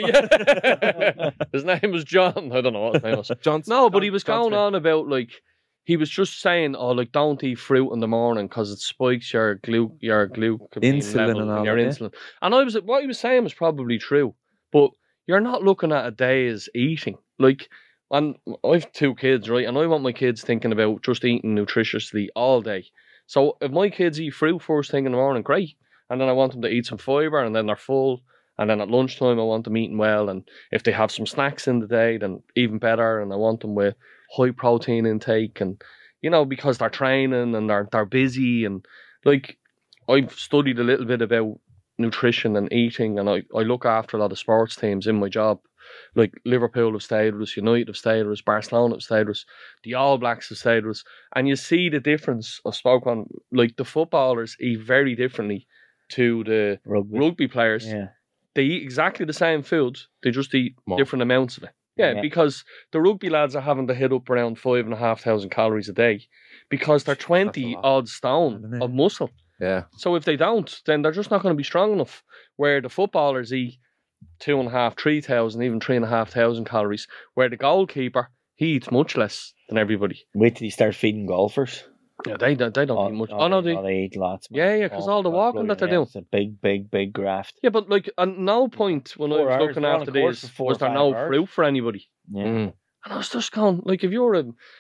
Yeah. His name was John. I don't know what his name was. Johnson. No, but he was John going Smith. on about like he was just saying, oh, like don't eat fruit in the morning because it spikes your glucose Insulin level and all your that, yeah. insulin. And I was what he was saying was probably true, but you're not looking at a day's eating. Like, and I've 2 kids, right, and I want my kids thinking about just eating nutritiously all day. So if my kids eat fruit first thing in the morning, great. And then I want them to eat some fibre and then they're full. And then at lunchtime, I want them eating well. And if they have some snacks in the day, then even better. And I want them with high protein intake. And, you know, because they're training and they're busy. And like, I've studied a little bit about nutrition and eating. And I look after a lot of sports teams in my job. Like Liverpool have stayed with us, United have stayed with us, Barcelona have stayed with us, the All Blacks have stayed with us. And you see the difference. I've spoken on, like the footballers eat very differently to the rugby players. Yeah. They eat exactly the same food. They just eat More. different amounts of it. Yeah, Yeah. because the rugby lads are having to hit up around 5,500 calories a day because they're 20 lot. odd stone Isn't it? of muscle. Yeah. So if they don't, then they're just not going to be strong enough. Where the footballers eat 2,500, 3,000, even 3,500 calories. Where the goalkeeper, he eats much less than everybody. Wait till you start feeding golfers. Yeah, they don't eat much. Oh no, they eat lots. man. Yeah, 'cause all the my God, walking that bloody they're hell, doing. It's a big graft. Yeah, but like at no point when I 4 was hours, looking they're on after a course this for 4 was or there 5 no hours. fruit for anybody. Yeah. And I was just going, like, if you're a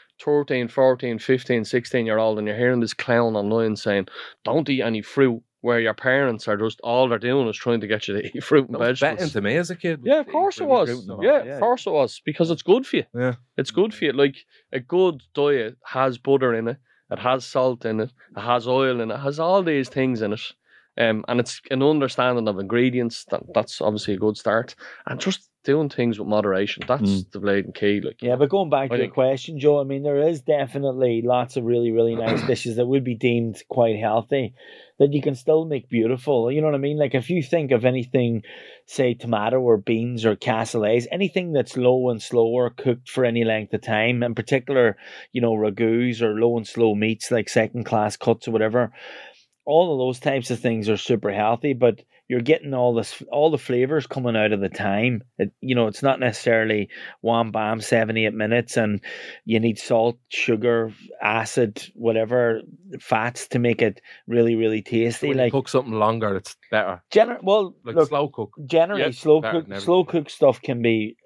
13, 14, 15, 16-year-old and you're hearing this clown online saying, don't eat any fruit, where your parents are just, all they're doing is trying to get you to eat fruit and That was betting vegetables. to me as a kid. Yeah, of course it was. Yeah, of course it was. Because it's good for you. Yeah. It's good for you. Like, a good diet has butter in it, it has salt in it, it has oil in it, it has all these things in it. And it's an understanding of ingredients. That's obviously a good start. And just doing things with moderation. That's the blatant key. Like, Yeah, but going back I to your think- question, Joe, I mean, there is definitely lots of really, really nice dishes that would be deemed quite healthy that you can still make beautiful. You know what I mean? Like if you think of anything, say tomato or beans or cassoulets, anything that's low and slower cooked for any length of time, in particular, you know, ragouts or low and slow meats like second class cuts or whatever, all of those types of things are super healthy, but you're getting all the flavors coming out of the time. It's not necessarily one bam 7-8 minutes, and you need salt, sugar, acid, whatever fats to make it really, really tasty. When you cook something longer, it's better. Look, slow cook. generally Yeah, slow cook stuff can be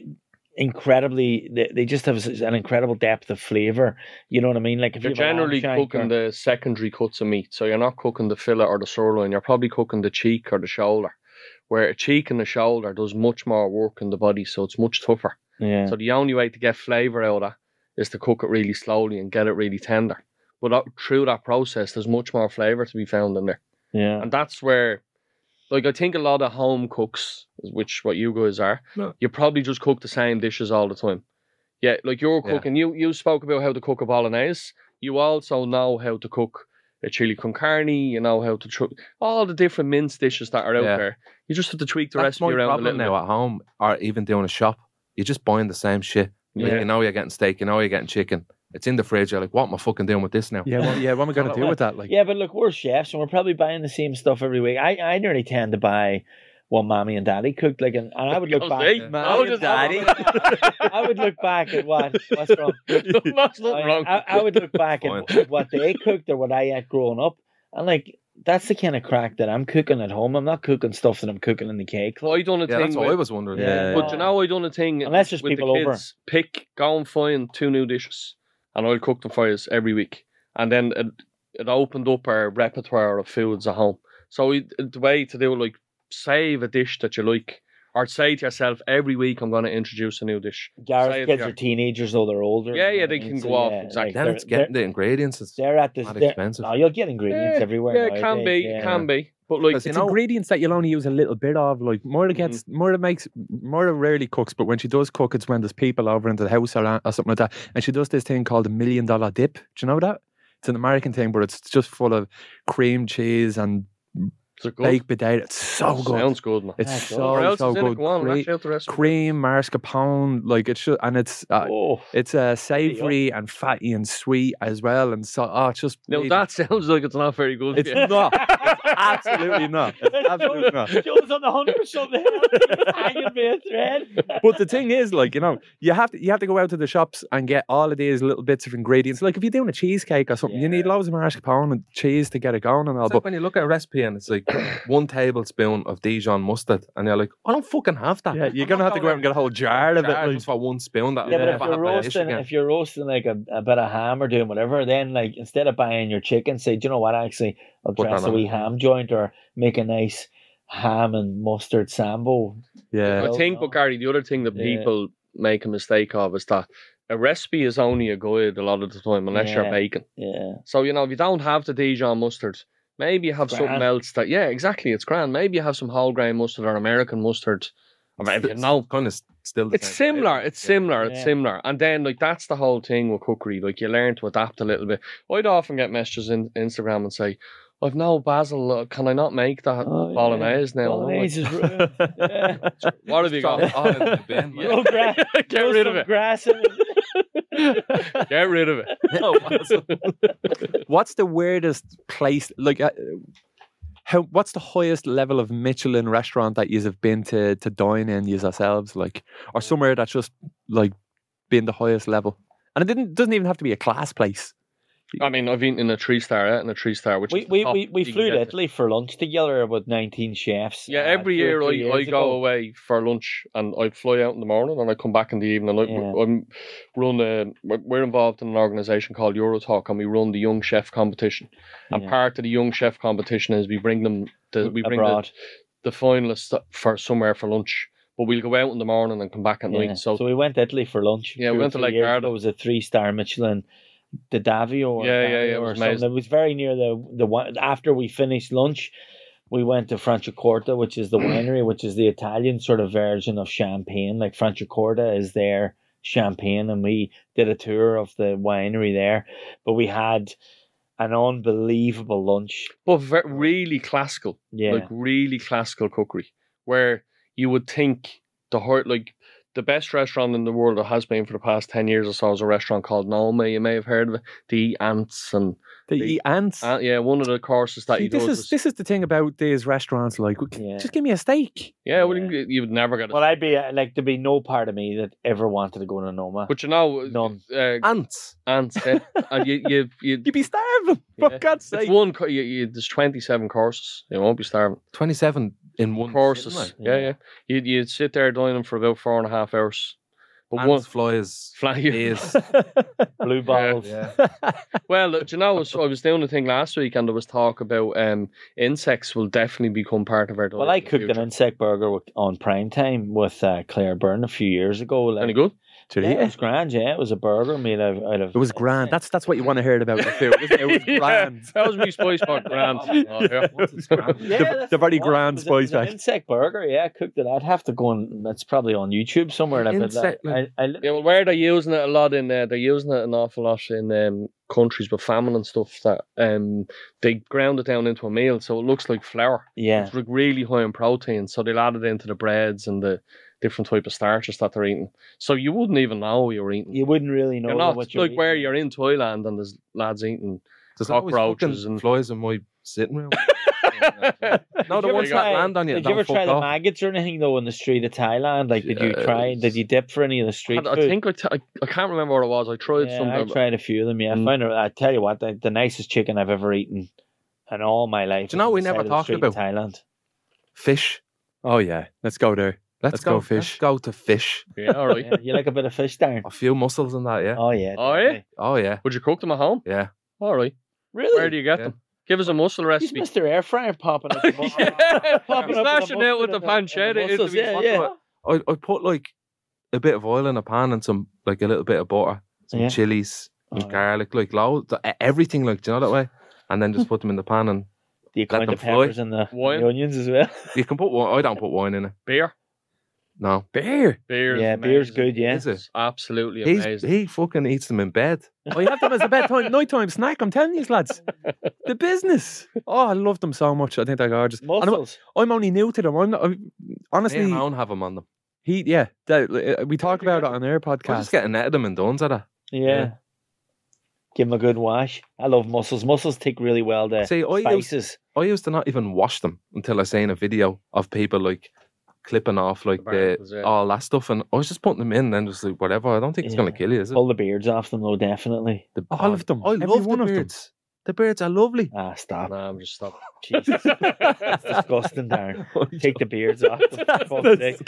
incredibly. They just have an incredible depth of flavor. You know what I mean? Like if You're you have a lamb generally shank cooking the secondary cuts of meat, so you're not cooking the fillet or the sirloin. You're probably cooking the cheek or the shoulder, where a cheek and a shoulder does much more work in the body, so it's much tougher. Yeah. So the only way to get flavour out of that is to cook it really slowly and get it really tender. But through that process, there's much more flavour to be found in there. Yeah. And that's where, like, I think a lot of home cooks, which what you guys are, No. you probably just cook the same dishes all the time. Yeah, like you're Yeah. cooking, you spoke about how to cook a bolognese. You also know how to cook a chili con carne. You know how to all the different mince dishes that are out Yeah. there. You just have to tweak the That's recipe my around a problem little now at home, or even doing a shop. You're just buying the same shit. Like, Yeah. you know you're getting steak, you know you're getting chicken. It's in the fridge. You're like, what am I fucking doing with this now? Yeah, what am I going to do with that? Like, Yeah, but look, we're chefs and we're probably buying the same stuff every week. I nearly tend to buy what mommy and daddy cooked, like, and I would look back. See? Mommy and daddy. I would look back at what's wrong. That's not wrong. I would look back at what they cooked or what I ate growing up, and like that's the kind of crack that I'm cooking at home. I'm not cooking stuff that I'm cooking in the cake. I done a Yeah, thing that's what with- I was wondering. Yeah. But you know, I done a thing Unless there's with people the over. kids. Go and find 2 new dishes, and I'll cook them for you every week. And then it opened up our repertoire of foods at home. So the way to do it, like, save a dish that you like, or say to yourself, every week I'm going to introduce a new dish. Say Gareth it kids here. are teenagers, though they're older. Yeah, you know they what I can mean? go So, off, yeah, exactly. like, Then it's they're- getting the ingredients. It's They're at this. not they're- expensive. Oh, you'll get ingredients everywhere. Yeah, it can be. nowadays, It can be. But like, Because, it's you know- ingredients that you'll only use a little bit of. Like Moira rarely cooks, but when she does cook, it's when there's people over into the house or something like that. And she does this thing called the $1 million dip. Do you know that? It's an American thing, but it's just full of cream cheese and is it good? baked potato. It's so good. Sounds good, man. It's That's good. What so else so is in it? good. Go on, rash out the recipe. Cream, mascarpone, like it should, and it's Oh, savoury and fatty and sweet as well, and so it's just Now really- that sounds like it's not very good. it's for you. not. It's absolutely not. It's absolutely not. Joe's on the hunt for something. Hanging by a thread. But the thing is, like, you know, you have to go out to the shops and get all of these little bits of ingredients. Like if you're doing a cheesecake or something, you need loads of mascarpone and cheese to get it going and all. It's like But when you look at a recipe and it's like 1 tablespoon of Dijon mustard, and you're like, I don't fucking have that. yeah, you're gonna have to go out and get a whole jar of it. Jar Like, just for 1 spoon. That Yeah, but I'll if never you're have that dish roasting, again. if you're roasting like a bit of ham or doing whatever, then like instead of buying your chicken, say, do you know what? Actually, I'll Put dress that a on wee it. ham joint or make a nice ham and mustard sambo. yeah, I think, but Gary, the other thing that Yeah. people make a mistake of is that a recipe is only a guide a lot of the time, unless you're Yeah. baking. Yeah. So, you know, if you don't have the Dijon mustard, maybe you have It's something grand. else that, yeah, exactly, it's grand. Maybe you have some whole grain mustard or American mustard. Or maybe, you know, kind of still the it's same similar. flavor. It's similar. It's Yeah. similar. And then, like, that's the whole thing with cookery. Like, you learn to adapt a little bit. I'd often get messages in Instagram and say, I've no basil. Can I not make that Oh, yeah. bolognese now? And I'm like, Bolognese is ruined. Yeah. what have you Drop got? it all into the bin, man. Throw gra- Get throw rid of some it. grass in it. Get rid of it. No basil. what's the weirdest place? Like, what's the highest level of Michelin restaurant that you have been to dine in yourselves? Like, or somewhere that's just like been the highest level, and it doesn't even have to be a class place. I mean, I've eaten in a 3-star, which We is the top we you can flew to get to. Italy for lunch together with 19 chefs. Yeah, every 2 or year 3 I years go ago. away for lunch and I fly out in the morning and I come back in the evening. We're involved in an organisation called Eurotalk and we run the Young Chef competition. And Yeah. part of the Young Chef competition is we bring abroad. the finalists for somewhere for lunch. But we'll go out in the morning and come back at Yeah. night. So So we went to Italy for lunch. Yeah, 2 we or went to 3 Lake years Garda. ago. It was a 3-star Michelin, the Davio. Or Yeah, Davio it or was something. amazing. It was very near the one. After we finished lunch, we went to Franciacorta, which is the winery, which is the Italian sort of version of champagne. Like Franciacorta is their champagne, and we did a tour of the winery there. But we had an unbelievable lunch. but really classical. Yeah. Like really classical cookery, where you would think the best restaurant in the world, it has been for the past 10 years or so, is a restaurant called Noma. You may have heard of it. They eat ants and They eat ants. yeah, one of the courses that See, he this does. is this is the thing about these restaurants. Like, Yeah. just give me a steak. Yeah, you would never get a. Well, I'd be like, there'd be no part of me that ever wanted to go to Noma. but you know, None. Ants. ants, yeah. And you You'd be starving. Yeah. For God's it's sake. one. There's 27 courses. You won't be starving. 27 in one Courses. sitting, Yeah, yeah. You'd sit there dining for about 4.5 hours. But like. one Ants, flies, fly. bees. Blue balls. Yeah. Well, do you know, I was doing a thing last week, and there was talk about insects will definitely become part of our diet. Well, I in the cooked an future. insect burger on prime time with Claire Byrne a few years ago. Like, Any good? Did yeah, he? it was grand. Yeah, it was a burger made out of. It was grand. That's what you want to hear about the food. It was Yeah, grand. that was me spice pot grand. Oh, yeah. Yeah, the very that's grand what it was. spice It was an bag. insect burger. Yeah, I cooked it. I'd have to go and it's probably on YouTube somewhere. Like, Insect, I Yeah, well, where they're using it a lot in, they're using it an awful lot in countries with famine and stuff. That they ground it down into a meal, so it looks like flour. yeah. It's like really high in protein, so they'll add it into the breads and the different type of starches that they're eating. So you wouldn't even know you're eating. You wouldn't really know You're not what you're like where eating. you're in Thailand and there's lads eating. There's always Cockroaches fucking and- flies in my sitting room. No, Did the you ones ever that land on you. Did you ever don't try fuck the off. maggots or anything though in the street of Thailand? Like, did you try? Did you dip for any of the street I food? think I can't remember what it was. I tried Yeah, something. I tried a few of them. Yeah, Mm. I found it. I tell you what, the nicest chicken I've ever eaten in all my life. Do you know was we on the never side of the talked street in about? Thailand? Fish. Oh yeah, let's go there. Let's go fish. Let's go to fish. Yeah, all right. Yeah, you like a bit of fish, Darren? A few mussels in that, yeah. Oh yeah. Oh, yeah? definitely. Oh, yeah. Would you cook them at home? Yeah. All right. Really? Where do you get Yeah. them? Give us a mussel He's recipe. Mr. Air Fryer popping up. Yeah. Popping up Slashing out with the pancetta into mussels, the yeah, mussel. yeah. I put like a bit of oil in a pan and some, like a little bit of butter, some Yeah. chilies, and Oh, yeah. garlic, like loads, everything, like, do you know that way? And then just put them in the pan and Do you Let count them the fly. peppers and the Wine? onions as well? you can put wine. I don't put wine in it. Beer. No. Beer. Beer. Yeah, beer's good, yeah. Is it? It's absolutely amazing. He fucking eats them in bed. I have them as a bedtime, nighttime snack. I'm telling you, lads, the business. Oh, I love them so much. I think they're gorgeous. And Mussels. I'm only new to them. Me Honestly, and Owen have them on them. we talk about it on our I podcast. just get a net of them and Duns at it. Yeah. Yeah. Give them a good wash. I love mussels. Mussels take really well the See, spices. I used to not even wash them until I seen a video of people like clipping off like The the barnacles, yeah. all that stuff, and I was just putting them in and just like whatever. I don't think it's Yeah. gonna kill you, is it? Pull the beards off them though, definitely. All of them. I Every love one the of them. beards. The beards are lovely. Ah, stop. Nah, I'm just stopping. Jesus. That's disgusting, Darren. Take the beards off them. for fuck's sake.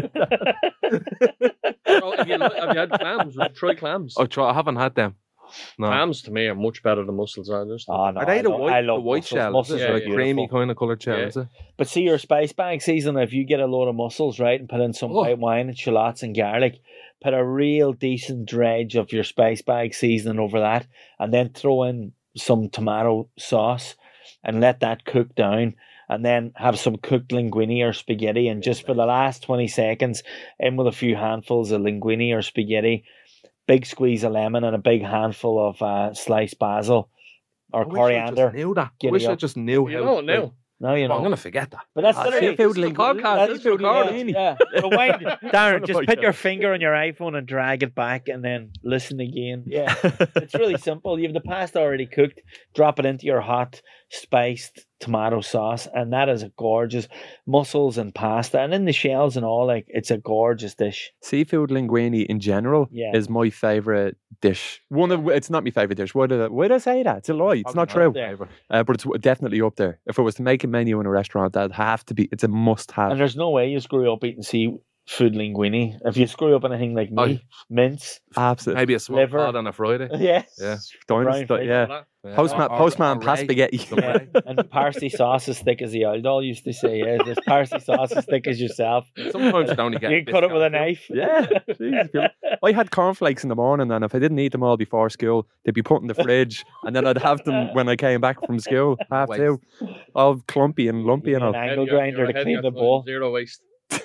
Oh, have you had clams? Would you try clams? I haven't had them. No. Clams to me are much better than mussels. I just Oh, no, Are they I the love, white, I love the white mussels. shell? Mussels Is are it? Like creamy beautiful. kind of coloured shell, Yeah. is it? But see your spice bag season, if you get a load of mussels, right, and put in some Oh. white wine and shallots and garlic, put a real decent dredge of your spice bag seasoning over that, and then throw in some tomato sauce and let that cook down. And then have some cooked linguine or spaghetti, and just for the last 20 seconds, in with a few handfuls of linguine or spaghetti, big squeeze of lemon, and a big handful of sliced basil or I wish I coriander. just knew that. I Giddy wish I up. just knew You how. know it now. like- No, you Well, I'm know. gonna forget that. But that's Ah, literally seafood This is the podcast. That's This is recorded. yeah. Rewind. Darren, just put your finger on your iPhone and drag it back and then listen again. Yeah. It's really simple. You have the pasta already cooked, drop it into your hot, spiced tomato sauce, and that is a gorgeous mussels and pasta. And in the shells and all, like, it's a gorgeous dish. Seafood linguine in general Yeah. is my favourite dish. It's not my favourite dish. Why did I say that? It's a lie. It's not true. There. But it's definitely up there. If I was to make a menu in a restaurant, that'd have to be. It's a must-have. And there's no way you screw up eating seafood linguine. If you screw up anything like meat, mince, Absolutely. Maybe a small Liver. pod on a Friday. yes. Yeah. Brown fish. Yeah. Yeah. Postman Or pass Ray. spaghetti. Some Yeah. Ray. And parsley sauce as thick as the old doll used to say. Yeah, there's parsley sauce as thick as yourself. Sometimes you only get. You can cut it with a knife. Yeah. Jeez, people- I had cornflakes in the morning, and if I didn't eat them all before school, they'd be put in the fridge, and then I'd have them when I came back from school. Half two, all clumpy and lumpy and An all. angle grinder to clean the bowl. Zero waste.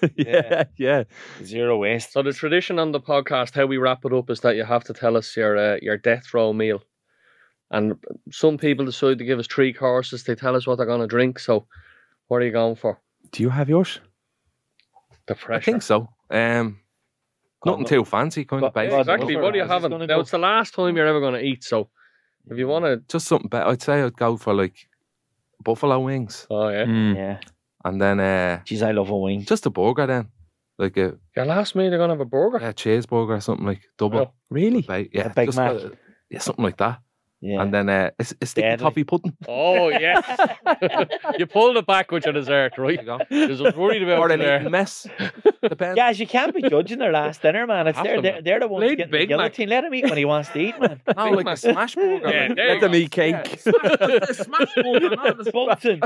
yeah. Zero waste. So the tradition on the podcast, how we wrap it up, is that you have to tell us your death row meal. And some people decide to give us 3 courses. They tell us what they're going to drink. So what are you going for? Do you have yours? The I pressure. think so. Nothing too fancy, kind of God- basic. God, Exactly. What are you What's this having? gonna Now go? it's the last time you're ever going to eat. So if you want to, Just something better. I'd say I'd go for like buffalo wings, oh yeah, Mm. Yeah. and then Jeez, I love a wing. just a burger then, like a your last meal you're going to have a burger. cheeseburger or something like double. Oh, Really? Yeah, A Big just Mac. yeah, something like that. Yeah. And then a sticky Deadly. toffee pudding. Oh yes, you pulled it back with your dessert, There right? you go. Because I was worried about Or you an there. eating mess. Depends. Guys, you can't be judging their last dinner, man. It's Have they're, to, they're, man. they're the ones Leave getting the Big Mac. guillotine. Let him eat when he wants to eat, man. No, like a smash burger. Yeah, like- there Let you them go. eat cake. Yeah, smash burger. Not a Bunsen.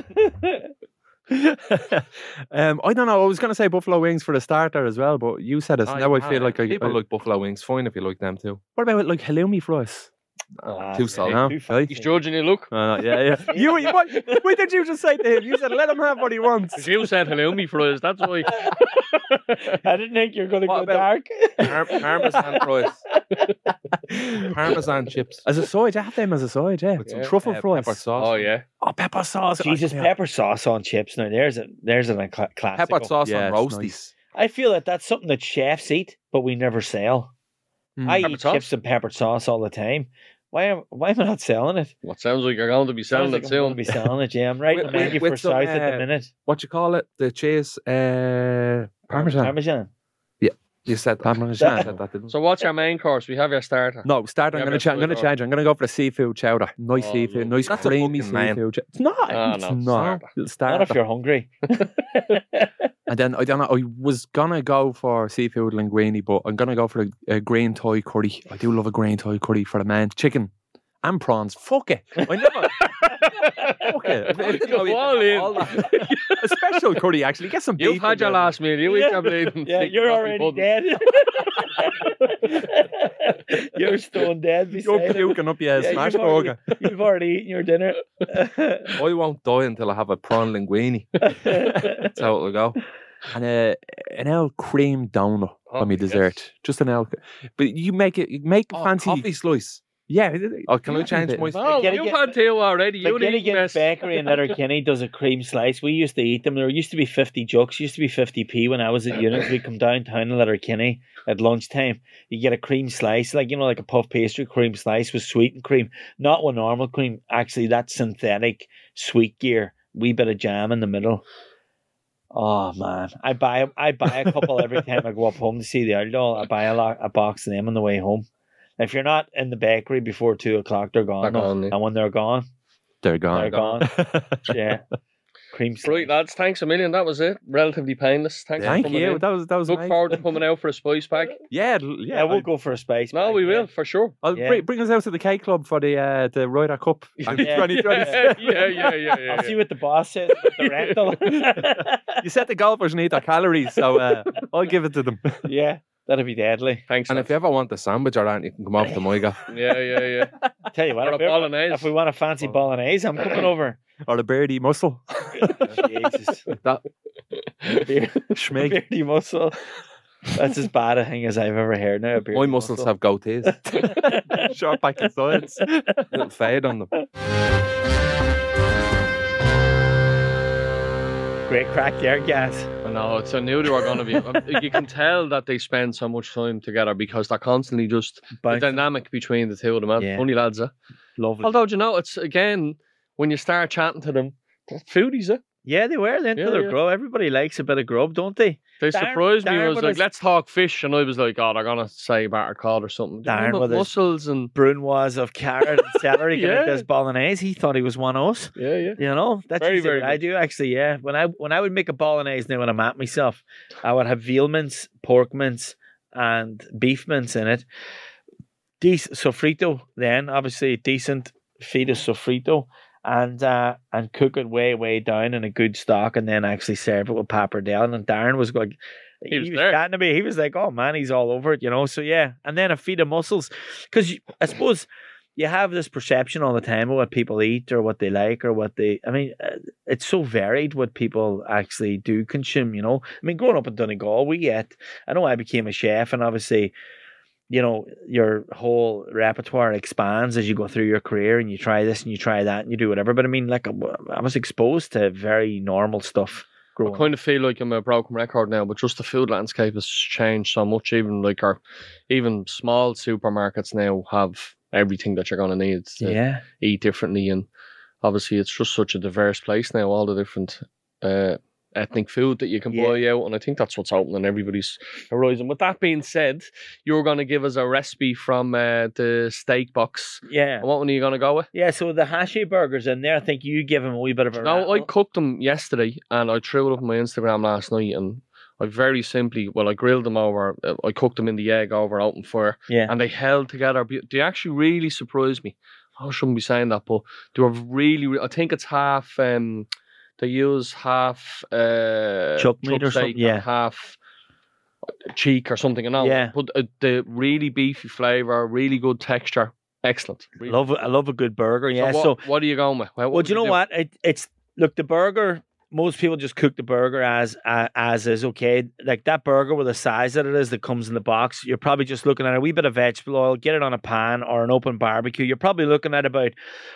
I don't know. I was going to say buffalo wings for the starter as well, but you said it. Oh, Now I yeah, feel like people like buffalo wings. Fine if you like them too. What about like halloumi fries? Ah, Too yeah, salty. No, too right? fancy. He's judging you. Look, Yeah. What did you just say to him? You said let him have what he wants. 'cause you said halloumi fries. That's why. I didn't think you were going to What go about- dark. Parmesan fries. Parmesan chips. As a side, I have them as a side, yeah. With some Truffle fries. pepper sauce. Oh yeah. Oh, pepper sauce. Jesus, Yeah. pepper sauce on chips. Now, there's a classic. Pepper sauce Yeah, on it's roasties. nice. I feel that that's something that chefs eat, but we never sell. Mm. I Pepper eat sauce? chips and peppered sauce all the time. Why am I not selling it? What sounds like you're going to be selling Sounds it like I'm going soon. to be selling it. Yeah, I'm writing With- the menu with for some, South at the minute. What you call it? The cheese. Parmesan. Parmesan. You said that. Parmesan. You said that, didn't you? So what's your main course? We have your starter. No, start. I'm Yeah, going but to change. I'm going to it's change. I'm going to go for the seafood chowder. Nice Oh, seafood, lovely. nice That's a creamy fucking man. seafood. It's not. Oh, it's no, it's not. It'll Not start. if you're hungry. And then I don't know. I was gonna go for seafood linguine, but I'm gonna go for a green Thai curry. I do love a green Thai curry for the man. Chicken and prawns. Fuck it. I never. Fuck it. Go all in. All that. A special curry, actually. Get some beef. You've had in your there. last meal. You eat your bleeding. Yeah, thick you're coffee already pudding. dead. You're stone dead. You're beside it. puking up your Yeah, smash you've already- burger. You've already eaten your dinner. I won't die until I have a prawn linguine. That's how it'll go. And an L cream donut Oh, on my yes. dessert. Just an L. But you make it. You make fancy. Coffee slice. Yeah. Oh, can I change my? No, Get- you've get- had two already. You need McGinnigan's best. Bakery in Letterkenny does a cream slice. We used to eat them. There used to be 50 jugs. Used to be 50p when I was at units. We'd come downtown in Letterkenny at lunchtime. You get a cream slice, like a puff pastry cream slice with sweetened cream, not with normal cream. Actually, that's synthetic sweet gear. Wee bit of jam in the middle. Oh man, I buy a couple every time I go up home to see the Outlaw. I buy a box of them on the way home. If you're not in the bakery before 2 o'clock, they're gone. They're no. gone, yeah. And when they're gone, They're gone. they're gone. Yeah, cream slice. Right, lads. Thanks a million. That was it. Relatively painless. Thanks for Thank coming you. in. That was Look amazing. forward to coming out for a spice pack. Yeah, Yeah, we'll go for a space. No, pack, we yeah. will for sure. I'll Yeah. bring us out to the Cake Club for the Ryder Cup. Yeah. 2020. yeah. I'll see what the boss says with the rental. You said the golfers need their calories, so I'll give it to them. Yeah, that'd be deadly. Thanks. And lads. if you ever want a sandwich or that, you can come off to my gaff. Yeah. Tell you what, Or a if, bolognese. if we want a fancy bolognese, I'm coming over. Or the birdie muscle. Jesus, That Schmig. beardy muscle. That's as bad a thing as I've ever heard. Now, a beardy my muscles muscle. have goatees. Short back and sides. Little fade on them. Great crack there, guys. No, I knew they were going to be. You can tell that they spend so much time together because they're constantly just the Bouncing. dynamic between the two of them. Yeah. Funny lads, eh? Lovely. Although, do you know, it's again when you start chatting to them, they're foodies, eh? Yeah, they were into Yeah, their yeah. grub. Everybody likes a bit of grub, don't they? They Darren- surprised me. Darren I was with like, his- let's talk fish. And I was like, oh, they're going to say batter cod or something. Darren with his- Mussels and. Brunoise of carrot and celery. Can Yeah. make this bolognese. He thought he was one of us. Yeah. You know, that's Very, usually very what I good. do actually. Yeah, when I would make a bolognese now when I'm at myself, I would have veal mince, pork mince, and beef mince in it. Decent sofrito, then obviously decent feed of sofrito, and cook it way down in a good stock, and then actually serve it with pappardelle. And Darren was like, He was there. chatting to me. He was like, "Oh man, he's all over it," you know. So yeah, and then a feed of mussels, because I suppose you have this perception all the time of what people eat or what they like or what they. I mean, it's so varied what people actually do consume. You know, I mean, growing up in Donegal, we ate. I know I became a chef, and obviously, you know, your whole repertoire expands as you go through your career, and you try this and you try that and you do whatever. But I mean, like I was exposed to very normal stuff growing. kind of feel like I'm a broken record now, but just the food landscape has changed so much. Even small supermarkets now have everything that you're going to need to eat differently, and obviously it's just such a diverse place now. All the different ethnic food that you can buy out, and I think that's what's opening everybody's horizon. With that being said, you're going to give us a recipe from the steak box. Yeah. And what one are you going to go with? Yeah, so the hashi burgers in there, I think you give them a wee bit of a No, I rattle. cooked them yesterday, and I threw it up on my Instagram last night, and I very simply, I grilled them over, I cooked them in the egg over open fire, and they held together. They actually really surprised me. I shouldn't be saying that, but they were really, I think it's half, they use half chuck meat or something, and half cheek or something, and all. But the really beefy flavour, really good texture, excellent. Really. I love a good burger. Yeah. So what are you going with? Well, do you know what? It's look, the burger. Most people just cook the burger as is, okay? Like that burger with the size that it is that comes in the box, you're probably just looking at a wee bit of vegetable oil, get it on a pan or an open barbecue. You're probably looking at about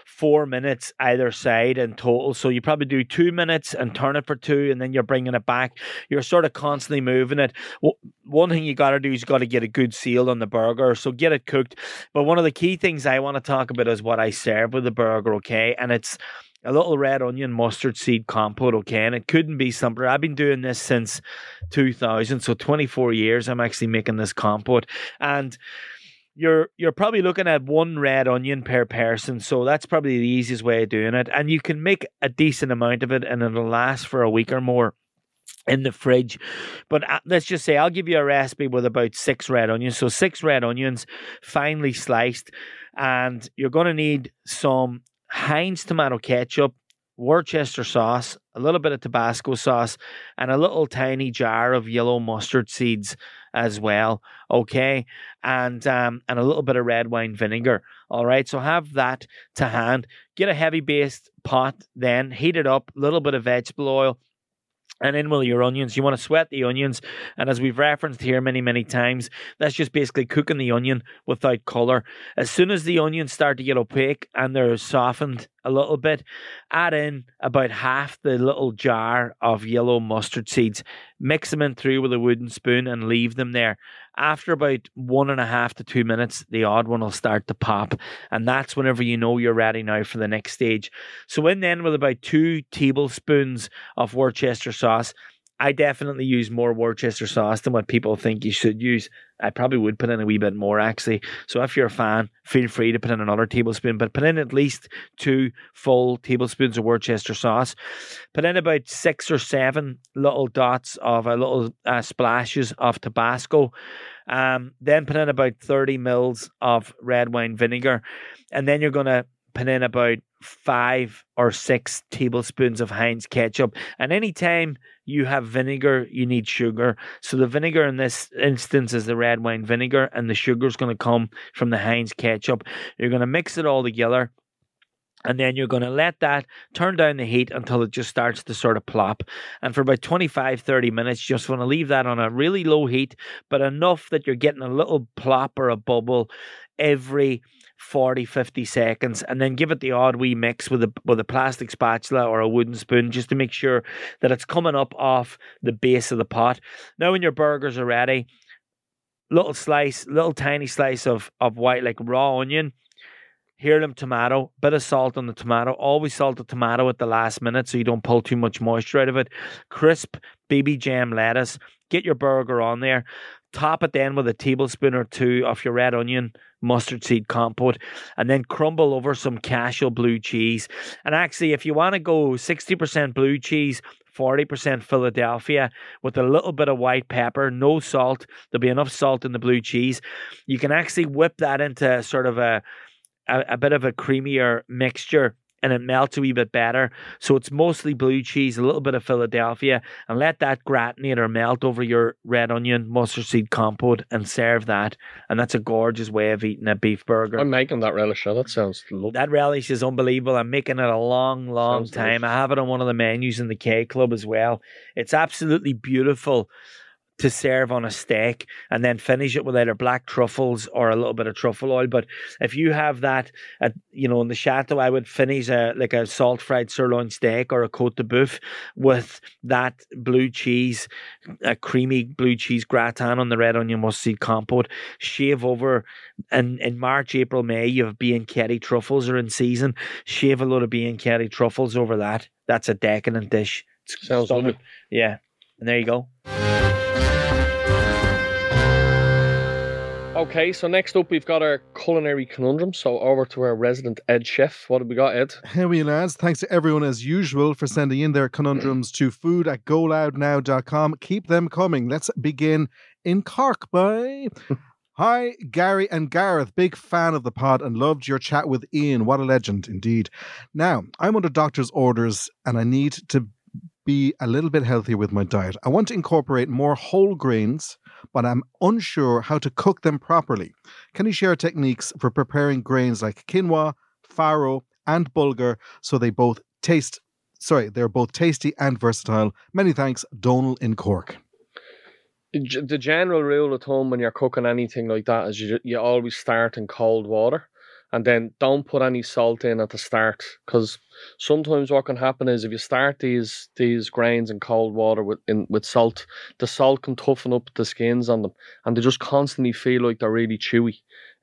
4 minutes either side in total. So you probably do 2 minutes and turn it for 2, and then you're bringing it back. You're sort of constantly moving it. One thing you got to do is you got to get a good seal on the burger. So get it cooked. But one of the key things I want to talk about is what I serve with the burger, okay? And it's a little red onion mustard seed compote, okay? And it couldn't be simpler. I've been doing this since 2000, so 24 years I'm actually making this compote. And you're probably looking at 1 red onion per person, so that's probably the easiest way of doing it. And you can make a decent amount of it, and it'll last for a week or more in the fridge. But let's just say I'll give you a recipe with about 6 red onions. So 6 red onions, finely sliced. And you're going to need some Heinz tomato ketchup, Worcester sauce, a little bit of Tabasco sauce, and a little tiny jar of yellow mustard seeds as well, okay? And a little bit of red wine vinegar, all right? So have that to hand. Get a heavy-based pot, then heat it up, a little bit of vegetable oil, and in with your onions. You want to sweat the onions, and as we've referenced here many, many times, that's just basically cooking the onion without colour. As soon as the onions start to get opaque and they're softened a little bit, add in about half the little jar of yellow mustard seeds. Mix them in through with a wooden spoon and leave them there. After about 1.5 to 2 minutes, the odd one will start to pop, and that's whenever you know you're ready now for the next stage. So in then with about 2 tablespoons of Worcester sauce. I definitely use more Worcester sauce than what people think you should use. I probably would put in a wee bit more, actually. So if you're a fan, feel free to put in another tablespoon, but put in at least 2 full tablespoons of Worcester sauce. Put in about 6 or 7 little dots of little splashes of Tabasco. Then put in about 30 mils of red wine vinegar. And then you're going to put in about 5 or 6 tablespoons of Heinz ketchup. And anytime you have vinegar, you need sugar. So the vinegar in this instance is the red wine vinegar, and the sugar is going to come from the Heinz ketchup. You're going to mix it all together, and then you're going to let that turn down the heat until it just starts to sort of plop. And for about 25-30 minutes, you just want to leave that on a really low heat, but enough that you're getting a little plop or a bubble every 40-50 seconds, and then give it the odd wee mix with a plastic spatula or a wooden spoon, just to make sure that it's coming up off the base of the pot. Now when your burgers are ready, little tiny slice of white, like raw onion, heirloom tomato, bit of salt on the tomato. Always salt the tomato at the last minute so you don't pull too much moisture out of it. Crisp BB jam lettuce. Get your burger on there. Top it then with a tablespoon or 2 of your red onion mustard seed compote, and then crumble over some Cashel blue cheese. And actually, if you want to go 60% blue cheese, 40% Philadelphia with a little bit of white pepper, no salt, there'll be enough salt in the blue cheese, you can actually whip that into sort of a bit of a creamier mixture, and it melts a wee bit better. So it's mostly blue cheese, a little bit of Philadelphia, and let that gratinate or melt over your red onion mustard seed compote and serve that. And that's a gorgeous way of eating a beef burger. I'm making that relish. That sounds lovely. That relish is unbelievable. I'm making it a long Sounds time. delicious. I have it on one of the menus in the K Club as well. It's absolutely beautiful to serve on a steak and then finish it with either black truffles or a little bit of truffle oil. But if you have that, in the Chateau, I would finish a salt fried sirloin steak or a Côte de Boeuf with that blue cheese, a creamy blue cheese gratin on the red onion mustard compote. Shave over, and in March, April, May, you have Bianchetti truffles are in season. Shave a load of Bianchetti truffles over that. That's a decadent dish. Sounds lovely. Yeah. And there you go. Okay, so next up we've got our culinary conundrum. So over to our resident Ed Chef. What have we got, Ed? Here we lads. Thanks to everyone as usual for sending in their conundrums to food@goloudnow.com. Keep them coming. Let's begin in Cork. Bye. Hi, Gary and Gareth. Big fan of the pod and loved your chat with Ian. What a legend indeed. Now, I'm under doctor's orders and I need to be a little bit healthier with my diet. I want to incorporate more whole grains, but I'm unsure how to cook them properly. Can you share techniques for preparing grains like quinoa, farro, and bulgur so they're both tasty and versatile? Many thanks, Donal in Cork. The general rule of thumb when you're cooking anything like that is you always start in cold water. And then don't put any salt in at the start, because sometimes what can happen is if you start these grains in cold water with salt, the salt can toughen up the skins on them, and they just constantly feel like they're really chewy.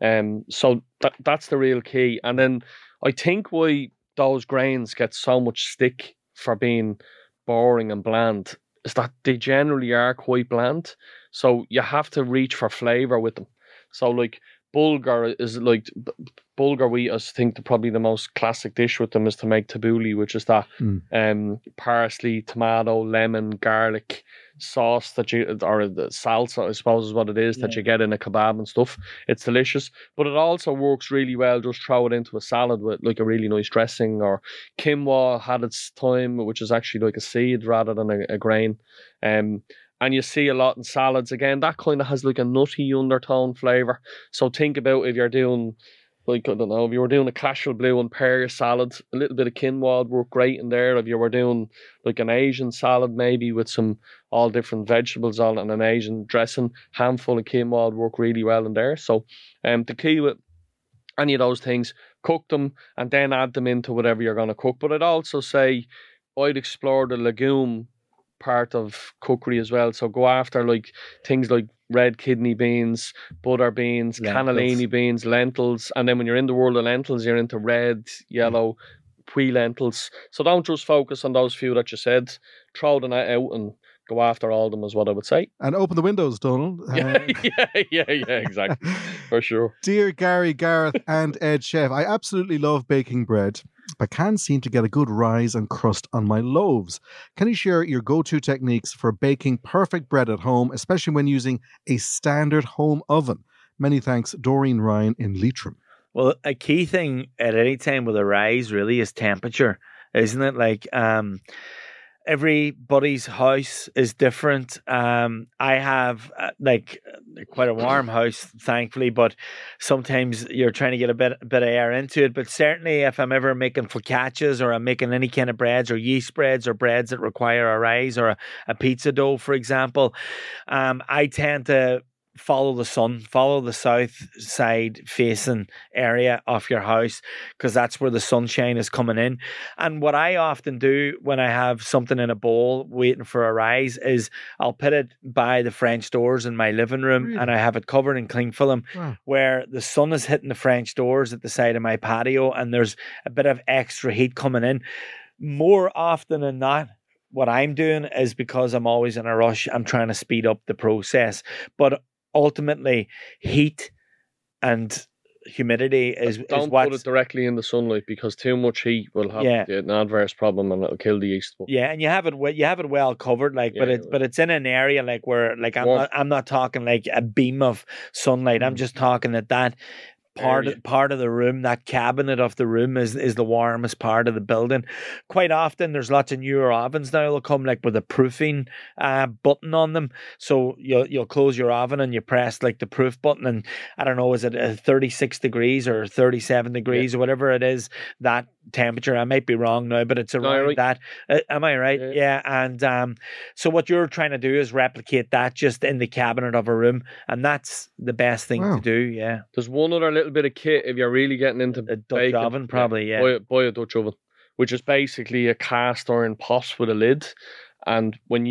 So that's the real key. And then I think why those grains get so much stick for being boring and bland is that they generally are quite bland. So you have to reach for flavour with them. So like bulgur is like bulgur wheat. I think probably the most classic dish with them is to make tabbouleh, which is that parsley, tomato, lemon, garlic sauce or the salsa, I suppose is what it is, that you get in a kebab and stuff. It's delicious, but it also works really well. Just throw it into a salad with like a really nice dressing. Or quinoa had its time, which is actually like a seed rather than a grain. And you see a lot in salads. Again, that kind of has like a nutty undertone flavour. So think about if you're doing, like, I don't know, if you were doing a classical blue and pear salad, a little bit of quinoa would work great in there. If you were doing like an Asian salad, maybe with some all different vegetables on it and an Asian dressing, handful of quinoa would work really well in there. So the key with any of those things, cook them and then add them into whatever you're going to cook. But I'd also say I'd explore the legume part of cookery as well. So go after like things like red kidney beans, butter beans, cannellini beans, lentils, and then when you're in the world of lentils, you're into red, yellow, pui lentils. So don't just focus on those few that you said. Throw them out and go after all of them is what I would say. And open the windows, Donal. Yeah, exactly. For sure. Dear Gary, Gareth and Ed Chef, I absolutely love baking bread, but can't seem to get a good rise and crust on my loaves. Can you share your go-to techniques for baking perfect bread at home, especially when using a standard home oven? Many thanks, Doreen Ryan in Leitrim. Well, a key thing at any time with a rise really is temperature, isn't it? Like, everybody's house is different. I have quite a warm house, thankfully, but sometimes you're trying to get a bit of air into it. But certainly if I'm ever making focaccias or I'm making any kind of breads or yeast breads or breads that require a rise or a pizza dough, for example, I tend to follow the sun, follow the south side facing area of your house, because that's where the sunshine is coming in. And what I often do when I have something in a bowl waiting for a rise is I'll put it by the French doors in my living room, and I have it covered in cling film, where the sun is hitting the French doors at the side of my patio and there's a bit of extra heat coming in. More often than not, what I'm doing is, because I'm always in a rush, I'm trying to speed up the process. But ultimately, heat and humidity is don't put it directly in the sunlight, because too much heat will have an adverse problem and it'll kill the yeast. Yeah, and you have it well covered, like, but it's in an area like where, like, I'm not talking like a beam of sunlight. I'm just talking that part of the room, that cabinet of the room is the warmest part of the building. Quite often there's lots of newer ovens now, they'll come like with a proofing button on them, so you'll close your oven and you press like the proof button, and I don't know, is it 36 degrees or 37 degrees or whatever it is, that temperature. I might be wrong now, but it's you're around right. that. Am I right? Yeah. And so what you're trying to do is replicate that just in the cabinet of a room, and that's the best thing Wow. to do. Yeah. There's one other little bit of kit if you're really getting into A Dutch bacon. oven, probably. Yeah. Buy a Dutch oven, which is basically a cast iron pot with a lid. And when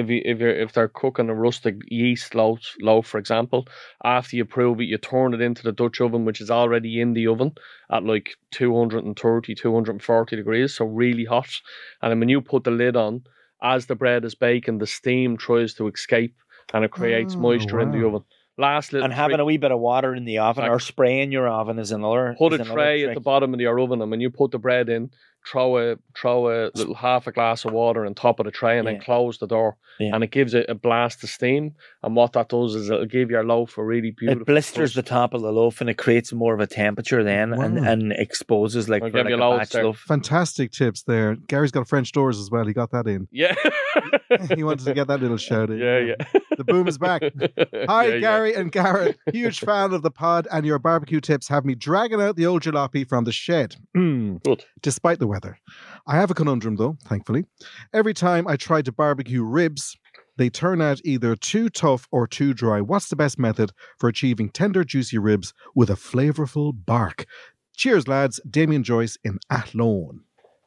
if they're cooking a rustic yeast loaf, for example, after you prove it, you turn it into the Dutch oven, which is already in the oven at like 230, 240 degrees, so really hot. And then when you put the lid on, as the bread is baking, the steam tries to escape and it creates moisture in the wow. oven. Last little And having trick, a wee bit of water in the oven or spraying your oven is another. put is a another tray at trick. the bottom of your oven, and when you put the bread in, throw a little half a glass of water on top of the tray, and then Yeah. close the door, Yeah. and it gives it a blast of steam. And what that does is it'll give your loaf a really beautiful. It blisters the crust. top of the loaf and it creates more of a temperature then Wow. and exposes like I'll for give like you a loads batch there. loaf. Fantastic tips there. Gary's got French doors as well. He got that in. Yeah. He wanted to get that little shout in. Yeah. The boom is back. Hi, Yeah, yeah. Gary and Gareth. Huge fan of the pod, and your barbecue tips have me dragging out the old jalopy from the shed. Good. Despite the weather. I have a conundrum, though, thankfully. Every time I try to barbecue ribs, they turn out either too tough or too dry. What's the best method for achieving tender, juicy ribs with a flavourful bark? Cheers, lads. Damien Joyce in Athlone.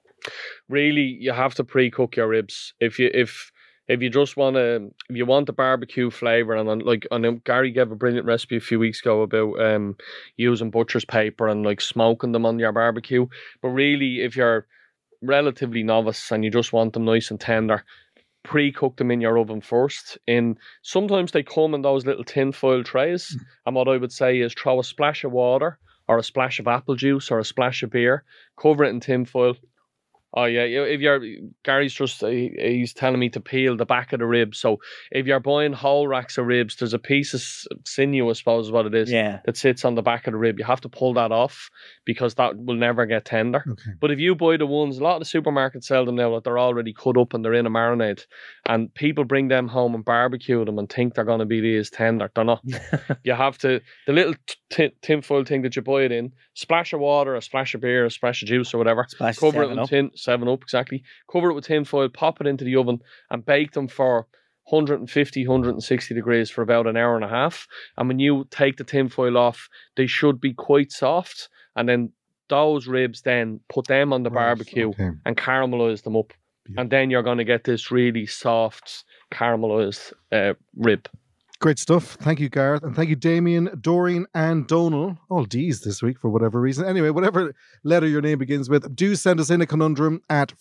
Really, you have to pre-cook your ribs. If you just want to, if you want the barbecue flavor, and like I know Gary gave a brilliant recipe a few weeks ago about using butcher's paper and like smoking them on your barbecue. But really, if you're relatively novice and you just want them nice and tender, pre-cook them in your oven first. Sometimes they come in those little tin foil trays, and what I would say is throw a splash of water or a splash of apple juice or a splash of beer, cover it in tin foil. Oh yeah, if Gary's just he's telling me to peel the back of the rib. So if you're buying whole racks of ribs, there's a piece of sinew, I suppose is what it is, Yeah. that sits on the back of the rib. You have to pull that off because that will never get tender. Okay. But if you buy the ones, a lot of the supermarkets sell them now that they're already cut up and they're in a marinade, and people bring them home and barbecue them and think they're going to be these tender. They're not. You have to, the little tin foil thing that you buy it in, splash of water, a splash of beer, a splash of juice or whatever, Splash cover it 7 with Up. 7-Up, exactly. Cover it with tin foil, pop it into the oven and bake them for 150, 160 degrees for about an hour and a half. And when you take the tin foil off, they should be quite soft. And then those ribs, then put them on the Right, barbecue okay. and caramelize them up. And then you're going to get this really soft caramelized rib. Great stuff. Thank you, Gareth. And thank you, Damien, Doreen, and Donal. All D's this week for whatever reason. Anyway, whatever letter your name begins with, do send us in a conundrum at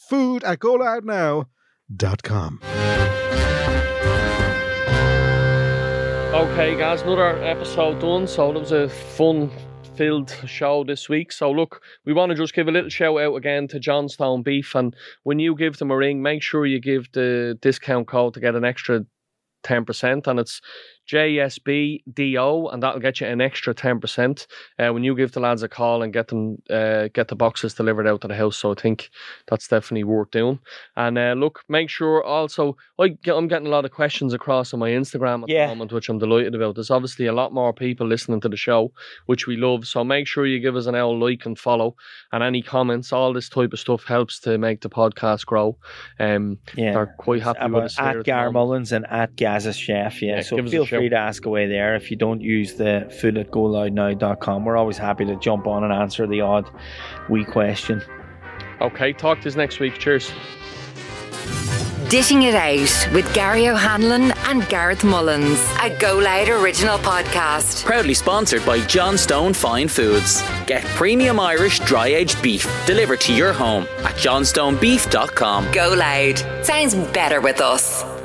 food@goloudnow.com. Okay, guys, another episode done. So that was a fun-filled show this week. So look, we want to just give a little shout out again to Johnstone Beef. And when you give them a ring, make sure you give the discount code to get an extra 10%, and it's JSBDO, and that'll get you an extra 10% when you give the lads a call and get the boxes delivered out to the house. So I think that's definitely worth doing. And look, make sure also, I'm getting a lot of questions across on my Instagram at the moment, which I'm delighted about. There's obviously a lot more people listening to the show, which we love. So make sure you give us an old like and follow, and any comments. All this type of stuff helps to make the podcast grow. They're quite happy with us here at the Gar moment. Mullins and at Gaza Chef. Yeah, So give us a feel shout. free to ask away there if you don't use the food@goloudnow.com. We're always happy to jump on and answer the odd wee question. Okay, talk to us next week. Cheers. Dishing It Out with Gary O'Hanlon and Gareth Mullins, a Go Loud original podcast. Proudly sponsored by Johnstone Fine Foods. Get premium Irish dry-aged beef delivered to your home at johnstonebeef.com. Go Loud. Sounds better with us.